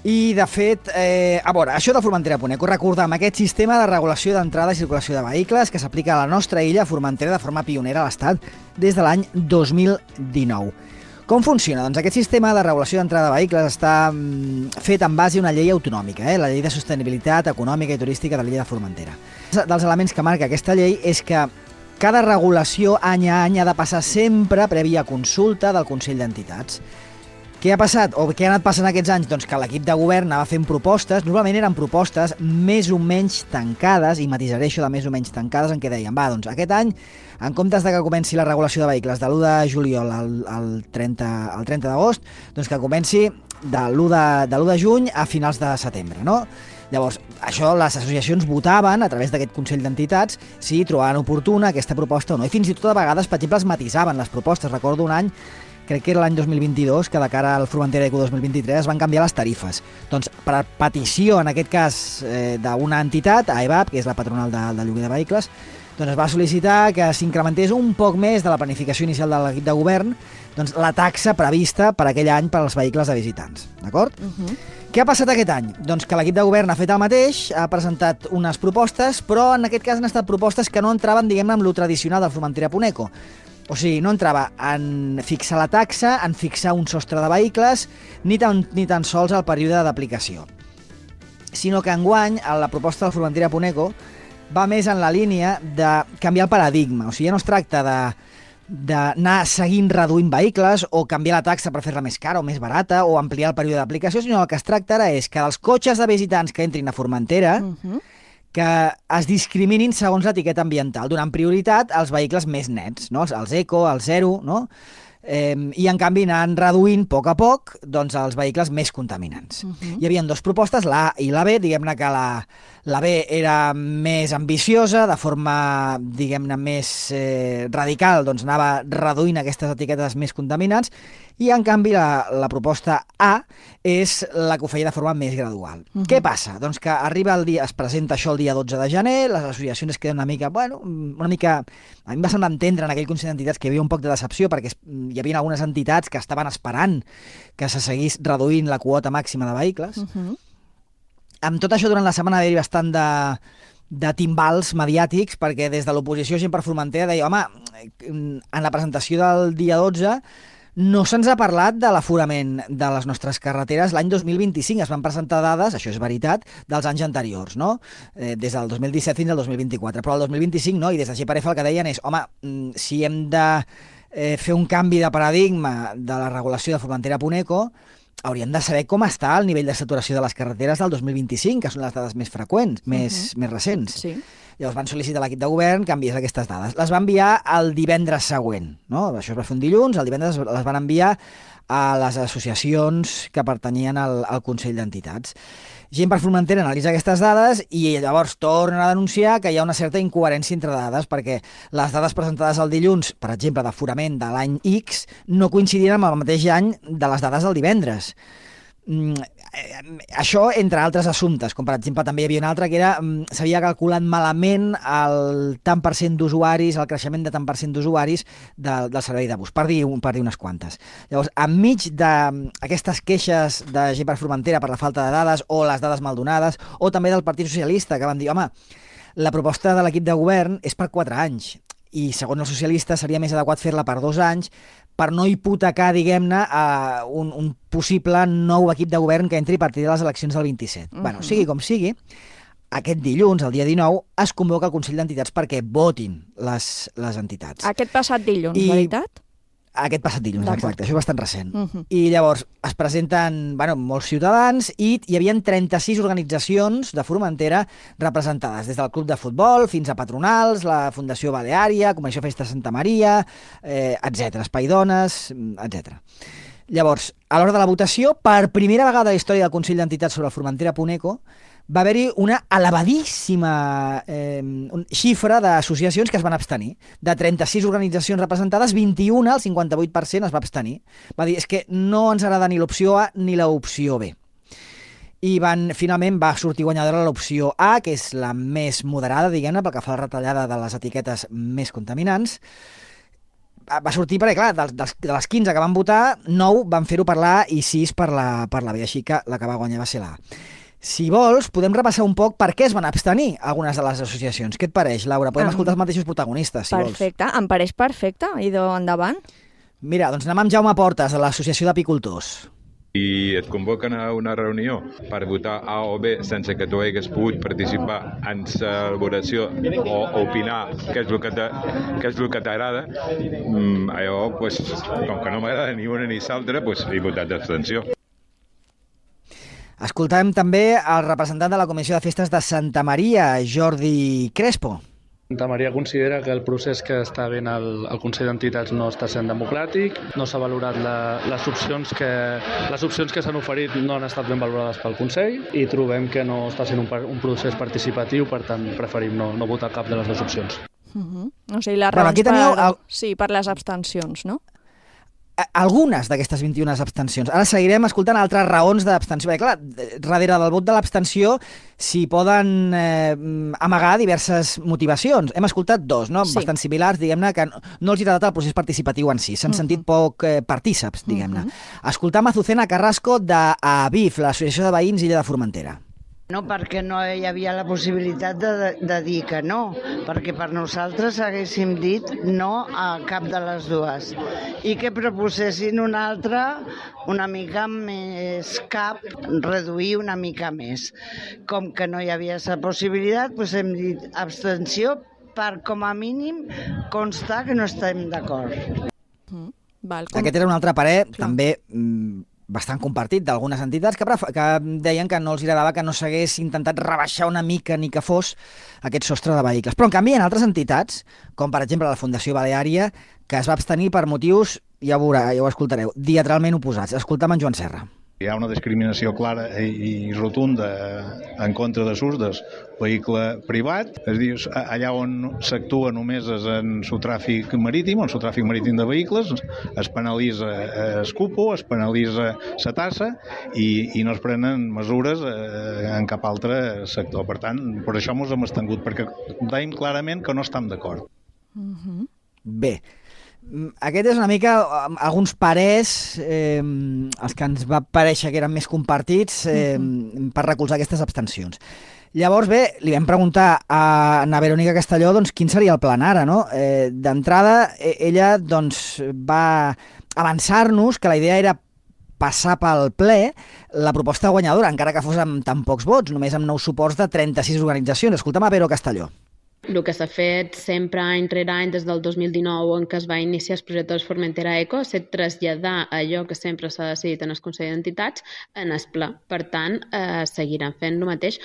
I, de fet, eh, a veure, això de Formentera Puneco, recordem aquest sistema de regulació d'entrada i circulació de vehicles que s'aplica a la nostra illa, Formentera, de forma pionera a l'Estat des de l'any dos mil dinou. Com funciona? Doncs aquest sistema de regulació d'entrada de vehicles està mm, fet en base a una llei autonòmica, eh? la llei de sostenibilitat econòmica i turística de l'illa de Formentera. Dels elements que marca aquesta llei és que cada regulació any a any ha de passar sempre prèvia consulta del Consell d'Entitats. Què ha passat? O què ha anat passant aquests anys? Doncs que l'equip de govern anava fent propostes, normalment eren propostes més o menys tancades, i matisaré això de més o menys tancades, en què deien, va, doncs aquest any, en comptes de que comenci la regulació de vehicles de l'u de juliol al, al trenta d'agost, doncs que comenci de l'u de, de l'u de juny a finals de setembre, no? Llavors, això les associacions votaven a través d'aquest Consell d'Entitats si trobaven oportuna aquesta proposta o no. I fins i tot a vegades, per exemple, es matisaven les propostes. Recordo un any, crec que era l'any dos mil vint-i-dos, que de cara al Formentera Eco dos mil vint-i-tres es van canviar les tarifes. Doncs, per petició, en aquest cas, eh, d'una entitat, a E B A P, que és la patronal de, de lloguer de vehicles, doncs es va sol·licitar que s'incrementés un poc més de la planificació inicial de l'equip de govern doncs, la taxa prevista per aquell any per als vehicles de visitants. D'acord? Uh-huh. Què ha passat aquest any? Doncs que l'equip de govern ha fet el mateix, ha presentat unes propostes, però en aquest cas han estat propostes que no entraven, diguem-ne, amb lo tradicional del Formentera Puneco. O sigui, no entrava en fixar la taxa, en fixar un sostre de vehicles, ni tan, ni tan sols el període d'aplicació. Sinó que enguany, la proposta del Formentera Puneco va més en la línia de canviar el paradigma. O sigui, ja no es tracta de d'anar seguint reduint vehicles o canviar la taxa per fer-la més cara o més barata o ampliar el període d'aplicació, sinó el que es tracta ara és que dels cotxes de visitants que entrin a Formentera uh-huh. que es discriminin segons l'etiqueta ambiental, donant prioritat als vehicles més nets, no? Els eco, el zero, no? Eh, i en canvi anant reduint a poc a poc doncs, els vehicles més contaminants. Uh-huh. Hi havia dues propostes, la A i la B, diguem-ne que la, la B era més ambiciosa, de forma, diguem-ne, més eh, radical, doncs anava reduint aquestes etiquetes més contaminants, i en canvi la, la proposta A és la que ho feia de forma més gradual. Uh-huh. Què passa? Doncs que arriba el dia, es presenta això el dia dotze de gener, les associacions es queden una mica, bueno, una mica, a mi em va semblar entendre en aquell Consell d'Entitats que hi havia un poc de decepció perquè hi havia algunes entitats que estaven esperant que se seguís reduint la quota màxima de vehicles. Uh-huh. Amb tot això, durant la setmana va haver-hi bastant de, de timbals mediàtics, perquè des de l'oposició Gent per Formentera deia, home, en la presentació del dia dotze no se'ns ha parlat de l'aforament de les nostres carreteres l'any dos mil vint-i-cinc. Es van presentar dades, això és veritat, dels anys anteriors, no? Eh, des del dos mil disset fins al dos mil vint-i-quatre. Però el dos mil vint-i-cinc no, i des de G P R F el que deien és, home, si hem de eh, fer un canvi de paradigma de la regulació de Formentera Puneco, hauríem de saber com està el nivell de saturació de les carreteres del dos mil vint-i-cinc, que són les dades més freqüents, més, uh-huh. més recents. Sí. Llavors van sol·licitar a l'equip de govern que enviés aquestes dades. Les va enviar el divendres següent, no? Això es va fer un dilluns, el divendres les van enviar a les associacions que pertanyien al, al Consell d'Entitats. Gent per Formentera analitza aquestes dades i llavors tornen a denunciar que hi ha una certa incoherència entre dades, perquè les dades presentades el dilluns, per exemple, d'aforament de l'any X, no coincidien amb el mateix any de les dades del divendres. Mm, això entre altres assumptes, com per exemple també hi havia un altre que era s'havia calculat malament el tant per cent d'usuaris, el creixement de tant per cent d'usuaris de, del servei de bus, per dir, per dir unes quantes. Llavors, enmig d'aquestes queixes de Gent per Formentera per la falta de dades o les dades mal donades, o també del Partit Socialista, que van dir, home, la proposta de l'equip de govern és per quatre anys i segons els socialistes seria més adequat fer-la per dos anys per no hipotecar, diguem-ne, uh, un, un possible nou equip de govern que entri a partir de les eleccions del vint-i-set. Uh-huh. Bueno, sigui com sigui, aquest dilluns, el dia dinou, es convoca el Consell d'Entitats perquè votin les, les entitats. Aquest passat dilluns, I... veritat? Aquest passat dilluns, exacte, això és bastant recent. Uh-huh. I llavors es presenten bueno, molts ciutadans i hi havia trenta-sis organitzacions de Formentera representades, des del Club de Futbol fins a patronals, la Fundació Baleària, Comissió Festa Santa Maria, eh, etcètera, Espai Dones, etcètera. Llavors, a l'hora de la votació, per primera vegada a la història del Consell d'Entitats sobre el Formentera Puneco, va haver-hi una elevadíssima eh, xifra d'associacions que es van abstenir. De trenta-sis organitzacions representades, vint-i-una, el cinquanta-vuit per cent, es va abstenir. Va dir, és que no ens agrada ni l'opció A ni l'opció B. I van, finalment va sortir guanyadora l'opció A, que és la més moderada, diguem-ne, pel que fa a la retallada de les etiquetes més contaminants. va sortir perquè, clar, dels, dels, de les quinze que van votar, nou van fer-ho per l'A i sis per la, per la B, així que la que va guanyar va ser l'A. Si vols, podem repassar un poc per què es van abstenir algunes de les associacions. Què et pareix, Laura? Podem escoltar els mateixos protagonistes, si vols. Perfecte, em pareix perfecte. Idò, endavant. Mira, doncs anem amb Jaume Portes, de l'Associació d'Apicultors. I et convoquen a una reunió per votar A o B sense que tu hagués pogut participar en l'elaboració o opinar què és el que què és el que t'agrada, mm, allò, pues, com que no m'agrada ni una ni l'altra, pues, he votat d'abstenció. Escoltem també el representant de la Comissió de Festes de Santa Maria, Jordi Crespo. Santa Maria considera que el procés que està havent al, al Consell d'Entitats no està sent democràtic, no s'ha valorat la, les opcions que les opcions que s'han oferit no han estat ben valorades pel Consell i trobem que no està sent un, un procés participatiu, per tant preferim no, no votar cap de les dues opcions. Uh-huh. O sigui, les bueno, raons per, el... sí, per les abstencions, no? Algunes d'aquestes vint-i-una abstencions. Ara seguirem escoltant altres raons d'abstenció. Perquè, clar, darrere del vot de l'abstenció s'hi poden eh, amagar diverses motivacions. Hem escoltat dos, no? Sí. Bastant similars, diguem-ne, que no, no els ha agradat el procés participatiu en si. S'han uh-huh. sentit poc eh, partíceps, diguem-ne. Uh-huh. Escoltam Azucena Carrasco d'Avif, l'Associació de Veïns Illa de Formentera. No, perquè no hi havia la possibilitat de, de dir que no, perquè per nosaltres haguéssim dit no a cap de les dues i que proposessin una altra una mica més cap, reduir una mica més. Com que no hi havia aquesta possibilitat, doncs hem dit abstenció per, com a mínim, constar que no estem d'acord. Mm, val, com... Aquest era un altre parer, Clar. també... Mm, bastant compartit d'algunes entitats que, que deien que no els agradava que no s'hagués intentat rebaixar una mica ni que fos aquest sostre de vehicles. Però, en canvi, hi ha altres entitats, com per exemple la Fundació Baleària, que es va abstenir per motius, ja ho veurà, ja ho escoltareu, diametralment oposats. Escoltam en Joan Serra. Hi ha una discriminació clara i rotunda en contra de l'ús del vehicle privat. És dir, allà on s'actua només és en el tràfic marítim, en el tràfic marítim de vehicles, es penalitza el cupo, es penalitza la tassa i, i no es prenen mesures en cap altre sector. Per tant, per això ens hem abstingut, perquè veiem clarament que no estem d'acord. Uh-huh. Bé, aquest és una mica alguns parers, eh, els que ens va parèixer que eren més compartits eh, uh-huh. per recolzar aquestes abstencions. Llavors, bé, li vam preguntar a Ana Verònica Castelló doncs, quin seria el plan ara, no? Eh, D'entrada, ella doncs, va avançar-nos que la idea era passar pel ple la proposta guanyadora, encara que fos amb tan pocs vots, només amb nous suports de trenta-sis organitzacions. Escolta'm a Vero Castelló. El que s'ha fet sempre any rere any des del dos mil dinou en què es va iniciar el projecte de Formentera Eco és traslladar allò que sempre s'ha decidit en el Consell d'Entitats en el ple. Per tant, eh, seguiran fent el mateix.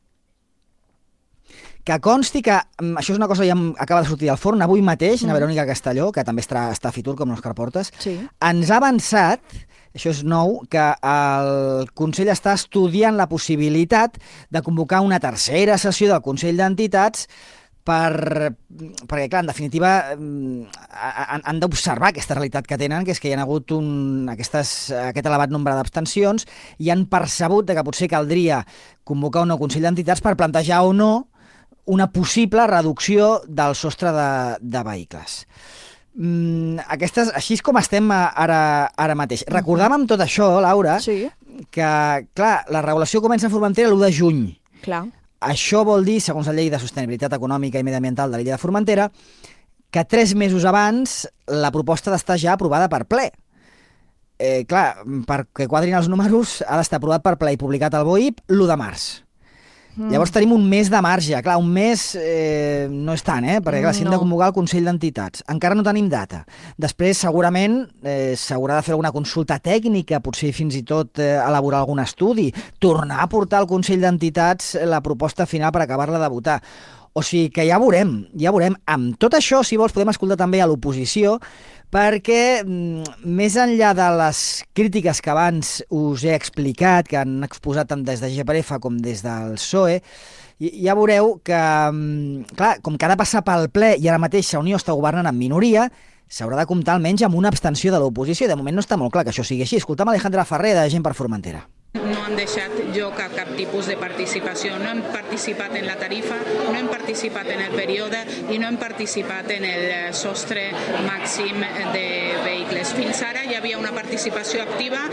Que consti que, això és una cosa que ja acaba de sortir del forn, avui mateix, mm. na Verònica Castelló, que també està, està a Fitur, com l'Òscar Portes, sí. ens ha avançat, això és nou, que el Consell està estudiant la possibilitat de convocar una tercera sessió del Consell d'Entitats per, perquè, clar, en definitiva han, han d'observar aquesta realitat que tenen, que és que hi ha hagut un, aquestes, aquest elevat nombre d'abstencions i han percebut que potser caldria convocar un nou Consell d'Entitats per plantejar o no una possible reducció del sostre de, de vehicles. Mm, aquestes, així és com estem ara, ara mateix. Recordàvem tot això, Laura, sí. que clar, la regulació comença a Formentera l'u de juny. Clar. Això vol dir, segons la llei de sostenibilitat econòmica i mediambiental de l'illa de Formentera, que tres mesos abans la proposta ha d'estar ja aprovada per ple. Eh, clar, perquè quadrin els números, ha d'estar aprovat per ple i publicat al B O I P l'u de març. Mm. Llavors tenim un mes de marge. Clar, un mes eh, no és tant, eh? Perquè clar, si hem no. de convocar el Consell d'Entitats. Encara no tenim data. Després, segurament, eh, s'haurà de fer alguna consulta tècnica, potser fins i tot eh, elaborar algun estudi, tornar a portar al Consell d'Entitats la proposta final per acabar-la de votar. O sigui que ja veurem, ja veurem. Amb tot això, si vols, podem escoltar també a l'oposició, perquè més enllà de les crítiques que abans us he explicat, que han exposat tant des de G P R F com des del P S O E, ja veureu que, clar, com que ha de passar pel ple i ara mateix la Unió està governant en minoria, s'haurà de comptar almenys amb una abstenció de l'oposició i de moment no està molt clar que això sigui així. Escoltam Alejandra Ferrer, de Gent per Formentera. No han deixat lloc a cap tipus de participació. No hem participat en la tarifa, no hem participat en el període i no hem participat en el sostre màxim de vehicles. Fins ara hi havia una participació activa.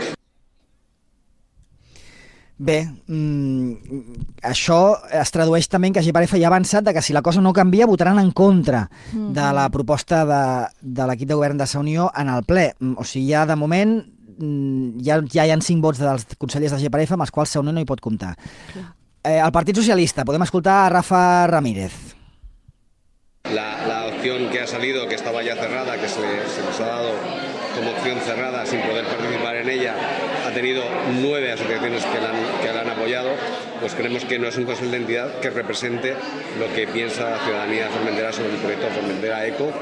Bé, mmm, això es tradueix també en que Geparefa ja ha avançat de que si la cosa no canvia votaran en contra mm-hmm. de la proposta de, de l'equip de govern de Sa Unió en el ple. O sigui, ja de moment ja, ja hi ha cinc vots dels consellers de Geparefa amb els quals Sa Unió no hi pot comptar. Eh, el Partit Socialista, podem escoltar a Rafa Ramírez. La, la opción que ha salido, que estaba ya cerrada, que se, se nos ha dado como opción cerrada sin poder participar en ella, ha tenido nueve asociaciones que la, han, que la han apoyado, pues creemos que no es un consejo de entidad que represente lo que piensa la ciudadanía de Formentera sobre el proyecto Formentera Eco.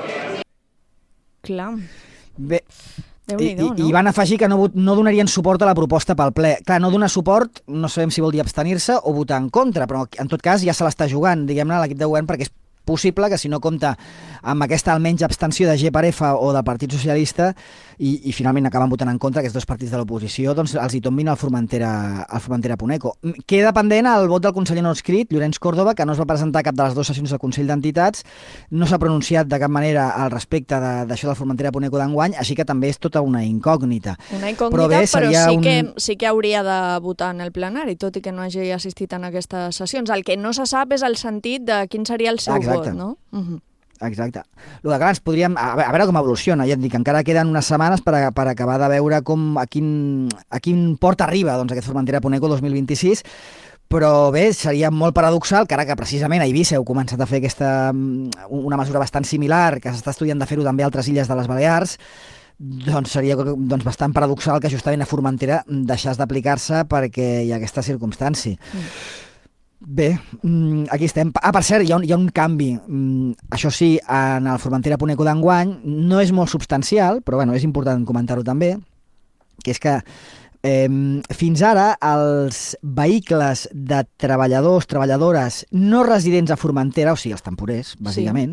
Clar. Bé, i, no? i van afegir que no, no donarien suport a la proposta pel ple. Clar, no donar suport, no sabem si vol dir abstenir-se o votar en contra, però en tot cas ja se l'està jugant, diguem-ne, a l'equip de govern, perquè és possible que si no compta amb aquesta almenys abstenció de Geparefa o del Partit Socialista i, i finalment acaben votant en contra aquests dos partits de l'oposició, doncs els hi tombin al Formentera, al Formentera Puneco. Queda pendent el vot del conseller no escrit, Llorenç Córdoba, que no es va presentar a cap de les dues sessions del Consell d'Entitats, no s'ha pronunciat de cap manera al respecte d'això del Formentera Puneco d'enguany, així que també és tota una incògnita. Una incògnita, però, bé, però sí, un... que, sí que hauria de votar en el plenari, tot i que no hagi assistit en aquestes sessions. El que no se sap és el sentit de quin seria el seu Exacte. vot, no? Uh-huh. Exacte. El que clar, ens podríem... A veure com evoluciona. Ja et dic, encara queden unes setmanes per, a, per acabar de veure com, a, quin, a quin port arriba doncs, aquest Formentera Puneco dos mil vint-i-sis, però bé, seria molt paradoxal que ara que precisament a Eivissa heu començat a fer aquesta, una mesura bastant similar, que s'està estudiant de fer-ho també a altres illes de les Balears, doncs seria doncs, bastant paradoxal que justament a Formentera deixàs d'aplicar-se perquè hi ha aquesta circumstància. Mm. Bé, aquí estem. Ah, per cert, hi ha un, hi ha un canvi. Això sí, en el Formentera Puneco d'enguany no és molt substancial, però bueno, és important comentar-ho també, que és que eh, fins ara els vehicles de treballadors, treballadores no residents a Formentera, o sigui, els temporers, bàsicament,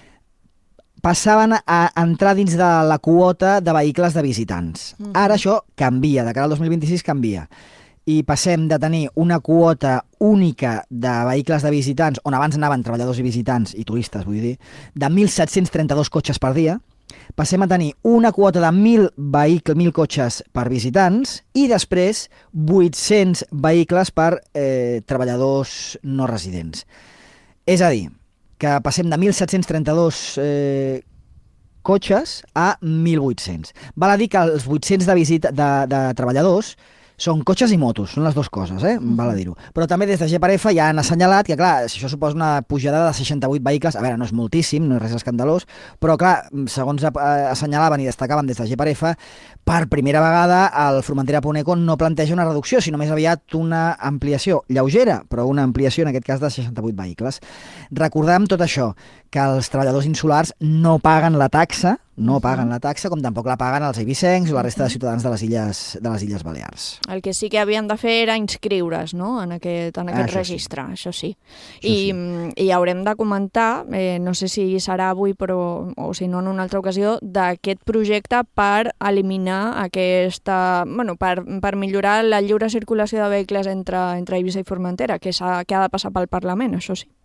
sí, passaven a entrar dins de la quota de vehicles de visitants. Mm-hmm. Ara això canvia, de cara al dos mil vint-i-sis canvia. I passem de tenir una quota única de vehicles de visitants, on abans anaven treballadors i visitants, i turistes, vull dir, de mil set-cents trenta-dos cotxes per dia, passem a tenir una quota de mil vehicles, mil cotxes per visitants, i després vuit-cents vehicles per eh, treballadors no residents. És a dir, que passem de mil set-cents trenta-dos eh, cotxes a mil vuit-cents. Val a dir que els vuit-cents de, visita, de, de treballadors són cotxes i motos, són les dues coses, eh? Mm-hmm. Val a dir-ho. Però també des de Geparefa ja han assenyalat que, clar, si això suposa una pujada de seixanta-vuit vehicles, a veure, no és moltíssim, no és res escandalós, però, clar, segons assenyalaven i destacaven des de Geparefa, per primera vegada el Formentera Puneco no planteja una reducció, sinó més aviat una ampliació lleugera, però una ampliació, en aquest cas, de seixanta-vuit vehicles. Recordem tot això, que els treballadors insulars no paguen la taxa, no paguen la taxa, com tampoc la paguen els eivissencs o la resta de ciutadans de les Illes, de les Illes Balears. El que sí que havien de fer era inscriure's, no?, en aquest, en aquest això registre, sí. això sí. Això I, sí. I haurem de comentar, eh, no sé si serà avui però, o si no en una altra ocasió, d'aquest projecte per eliminar aquesta... Bueno, per, per millorar la lliure circulació de vehicles entre, entre Eivissa i Formentera, que, ha, que ha de passar pel Parlament, això sí.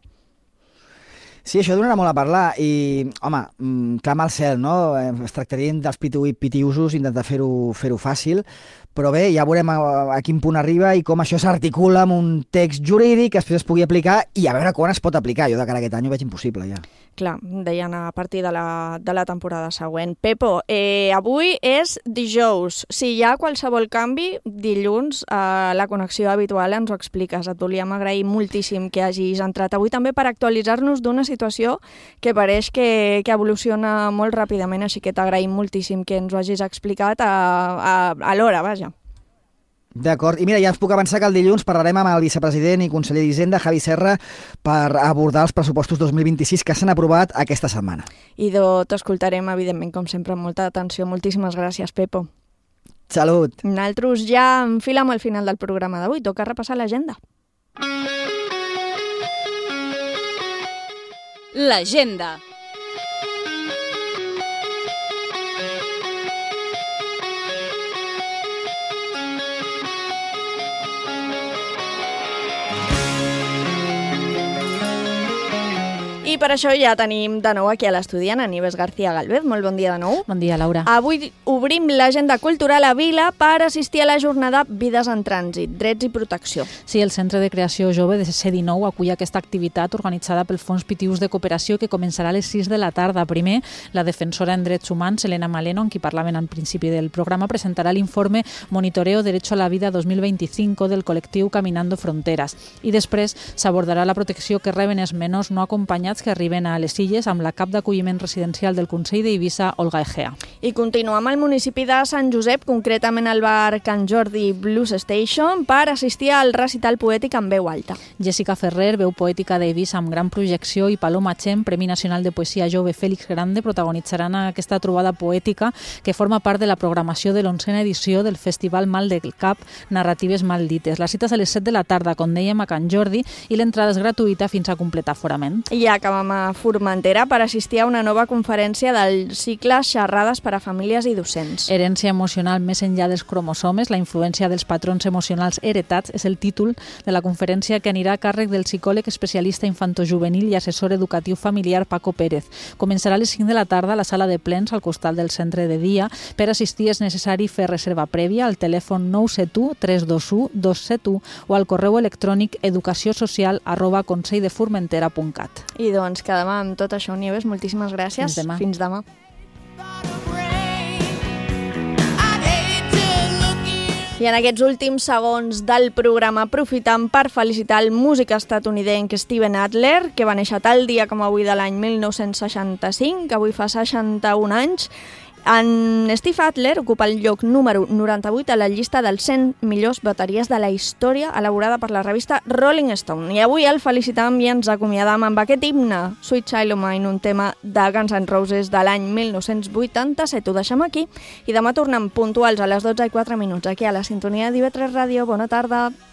Sí, això donarà molt a parlar i, home, clama al cel, no? Es tractarien dels pitiusos, intentar fer-ho fer-ho fàcil, però bé, ja veurem a, a quin punt arriba i com això s'articula amb un text jurídic que després es pugui aplicar i a veure quan es pot aplicar. Jo de cara a aquest any ho veig impossible, ja. Clar, deien a partir de la, de la temporada següent. Pepo, eh, avui és dijous. Si hi ha qualsevol canvi, dilluns a la connexió habitual ens ho expliques. Et volíem agrair moltíssim que hagis entrat avui també per actualitzar-nos d'una situació que pareix que, que evoluciona molt ràpidament, així que t'agraïm moltíssim que ens ho hagis explicat a, a, a l'hora, vaja. D'acord, i mira, ja us puc avançar que el dilluns parlarem amb el vicepresident i conseller d'Hisenda, Javi Serra, per abordar els pressupostos dos mil vint-i-sis que s'han aprovat aquesta setmana. I t'escoltarem, evidentment, com sempre, amb molta atenció. Moltíssimes gràcies, Pepo. Salut. Nosaltres ja enfilem al final del programa d'avui. Toca repassar l'agenda. L'agenda. per això ja tenim de nou aquí a l'estudi Ana Nieves García Galvez. Molt bon dia de nou. Bon dia, Laura. Avui obrim l'agenda cultural a Vila per assistir a la jornada Vides en Trànsit, Drets i Protecció. Sí, el Centre de Creació Jove de C dinou acull aquesta activitat organitzada pel Fons Pitius de Cooperació que començarà a les sis de la tarda. Primer, la defensora en drets humans, Elena Maleno, amb qui parlaven al principi del programa, presentarà l'informe Monitoreo Derecho a la Vida dos mil veinticinc del col·lectiu Caminando Fronteras. I després s'abordarà la protecció que reben els menors no acompanyats que arriben a les Illes amb la cap d'acolliment residencial del Consell d'Eivissa, Olga Egea. I continuem al municipi de Sant Josep, concretament al bar Can Jordi Blues Station, per assistir al recital poètic en veu alta. Jessica Ferrer, veu poètica d'Eivissa amb gran projecció, i Paloma Chen, Premi Nacional de Poesia Jove Félix Grande, protagonitzaran aquesta trobada poètica que forma part de la programació de l'onzena edició del Festival Mal del Cap, Narratives Maldites. La cita és a les set de la tarda, com dèiem, a Can Jordi, i l'entrada és gratuïta fins a completar aforament. I acabem a Formentera per assistir a una nova conferència del cicle Xerrades per a famílies i docents. Herència emocional més enllà dels cromosomes, la influència dels patrons emocionals heretats és el títol de la conferència que anirà a càrrec del psicòleg especialista infantojuvenil i assessor educatiu familiar Paco Pérez. Començarà a les cinc de la tarda a la sala de plens al costat del centre de dia. Per assistir és necessari fer reserva prèvia al telèfon nou set u tres dos u dos set u o al correu electrònic educaciosocial arroba conselldeformentera punt cat. I doncs quedem amb tot això, Nieves. Moltíssimes gràcies. Fins demà. Fins demà. I en aquests últims segons del programa aprofitam per felicitar el músic estatunidenc Steven Adler, que va néixer tal dia com avui de l'any mil nou-cents seixanta-cinc, que avui fa seixanta-un anys. En Steve Adler ocupa el lloc número noranta-vuit a la llista dels cent millors bateries de la història elaborada per la revista Rolling Stone. I avui el felicitam i ens acomiadam amb aquest himne, Sweet Child O' Mine, un tema de Guns N' Roses de l'any mil nou-cents vuitanta-set. Ho deixem aquí i demà tornem puntuals a les dotze i quatre minuts aquí a la sintonia d'I V tres Ràdio. Bona tarda.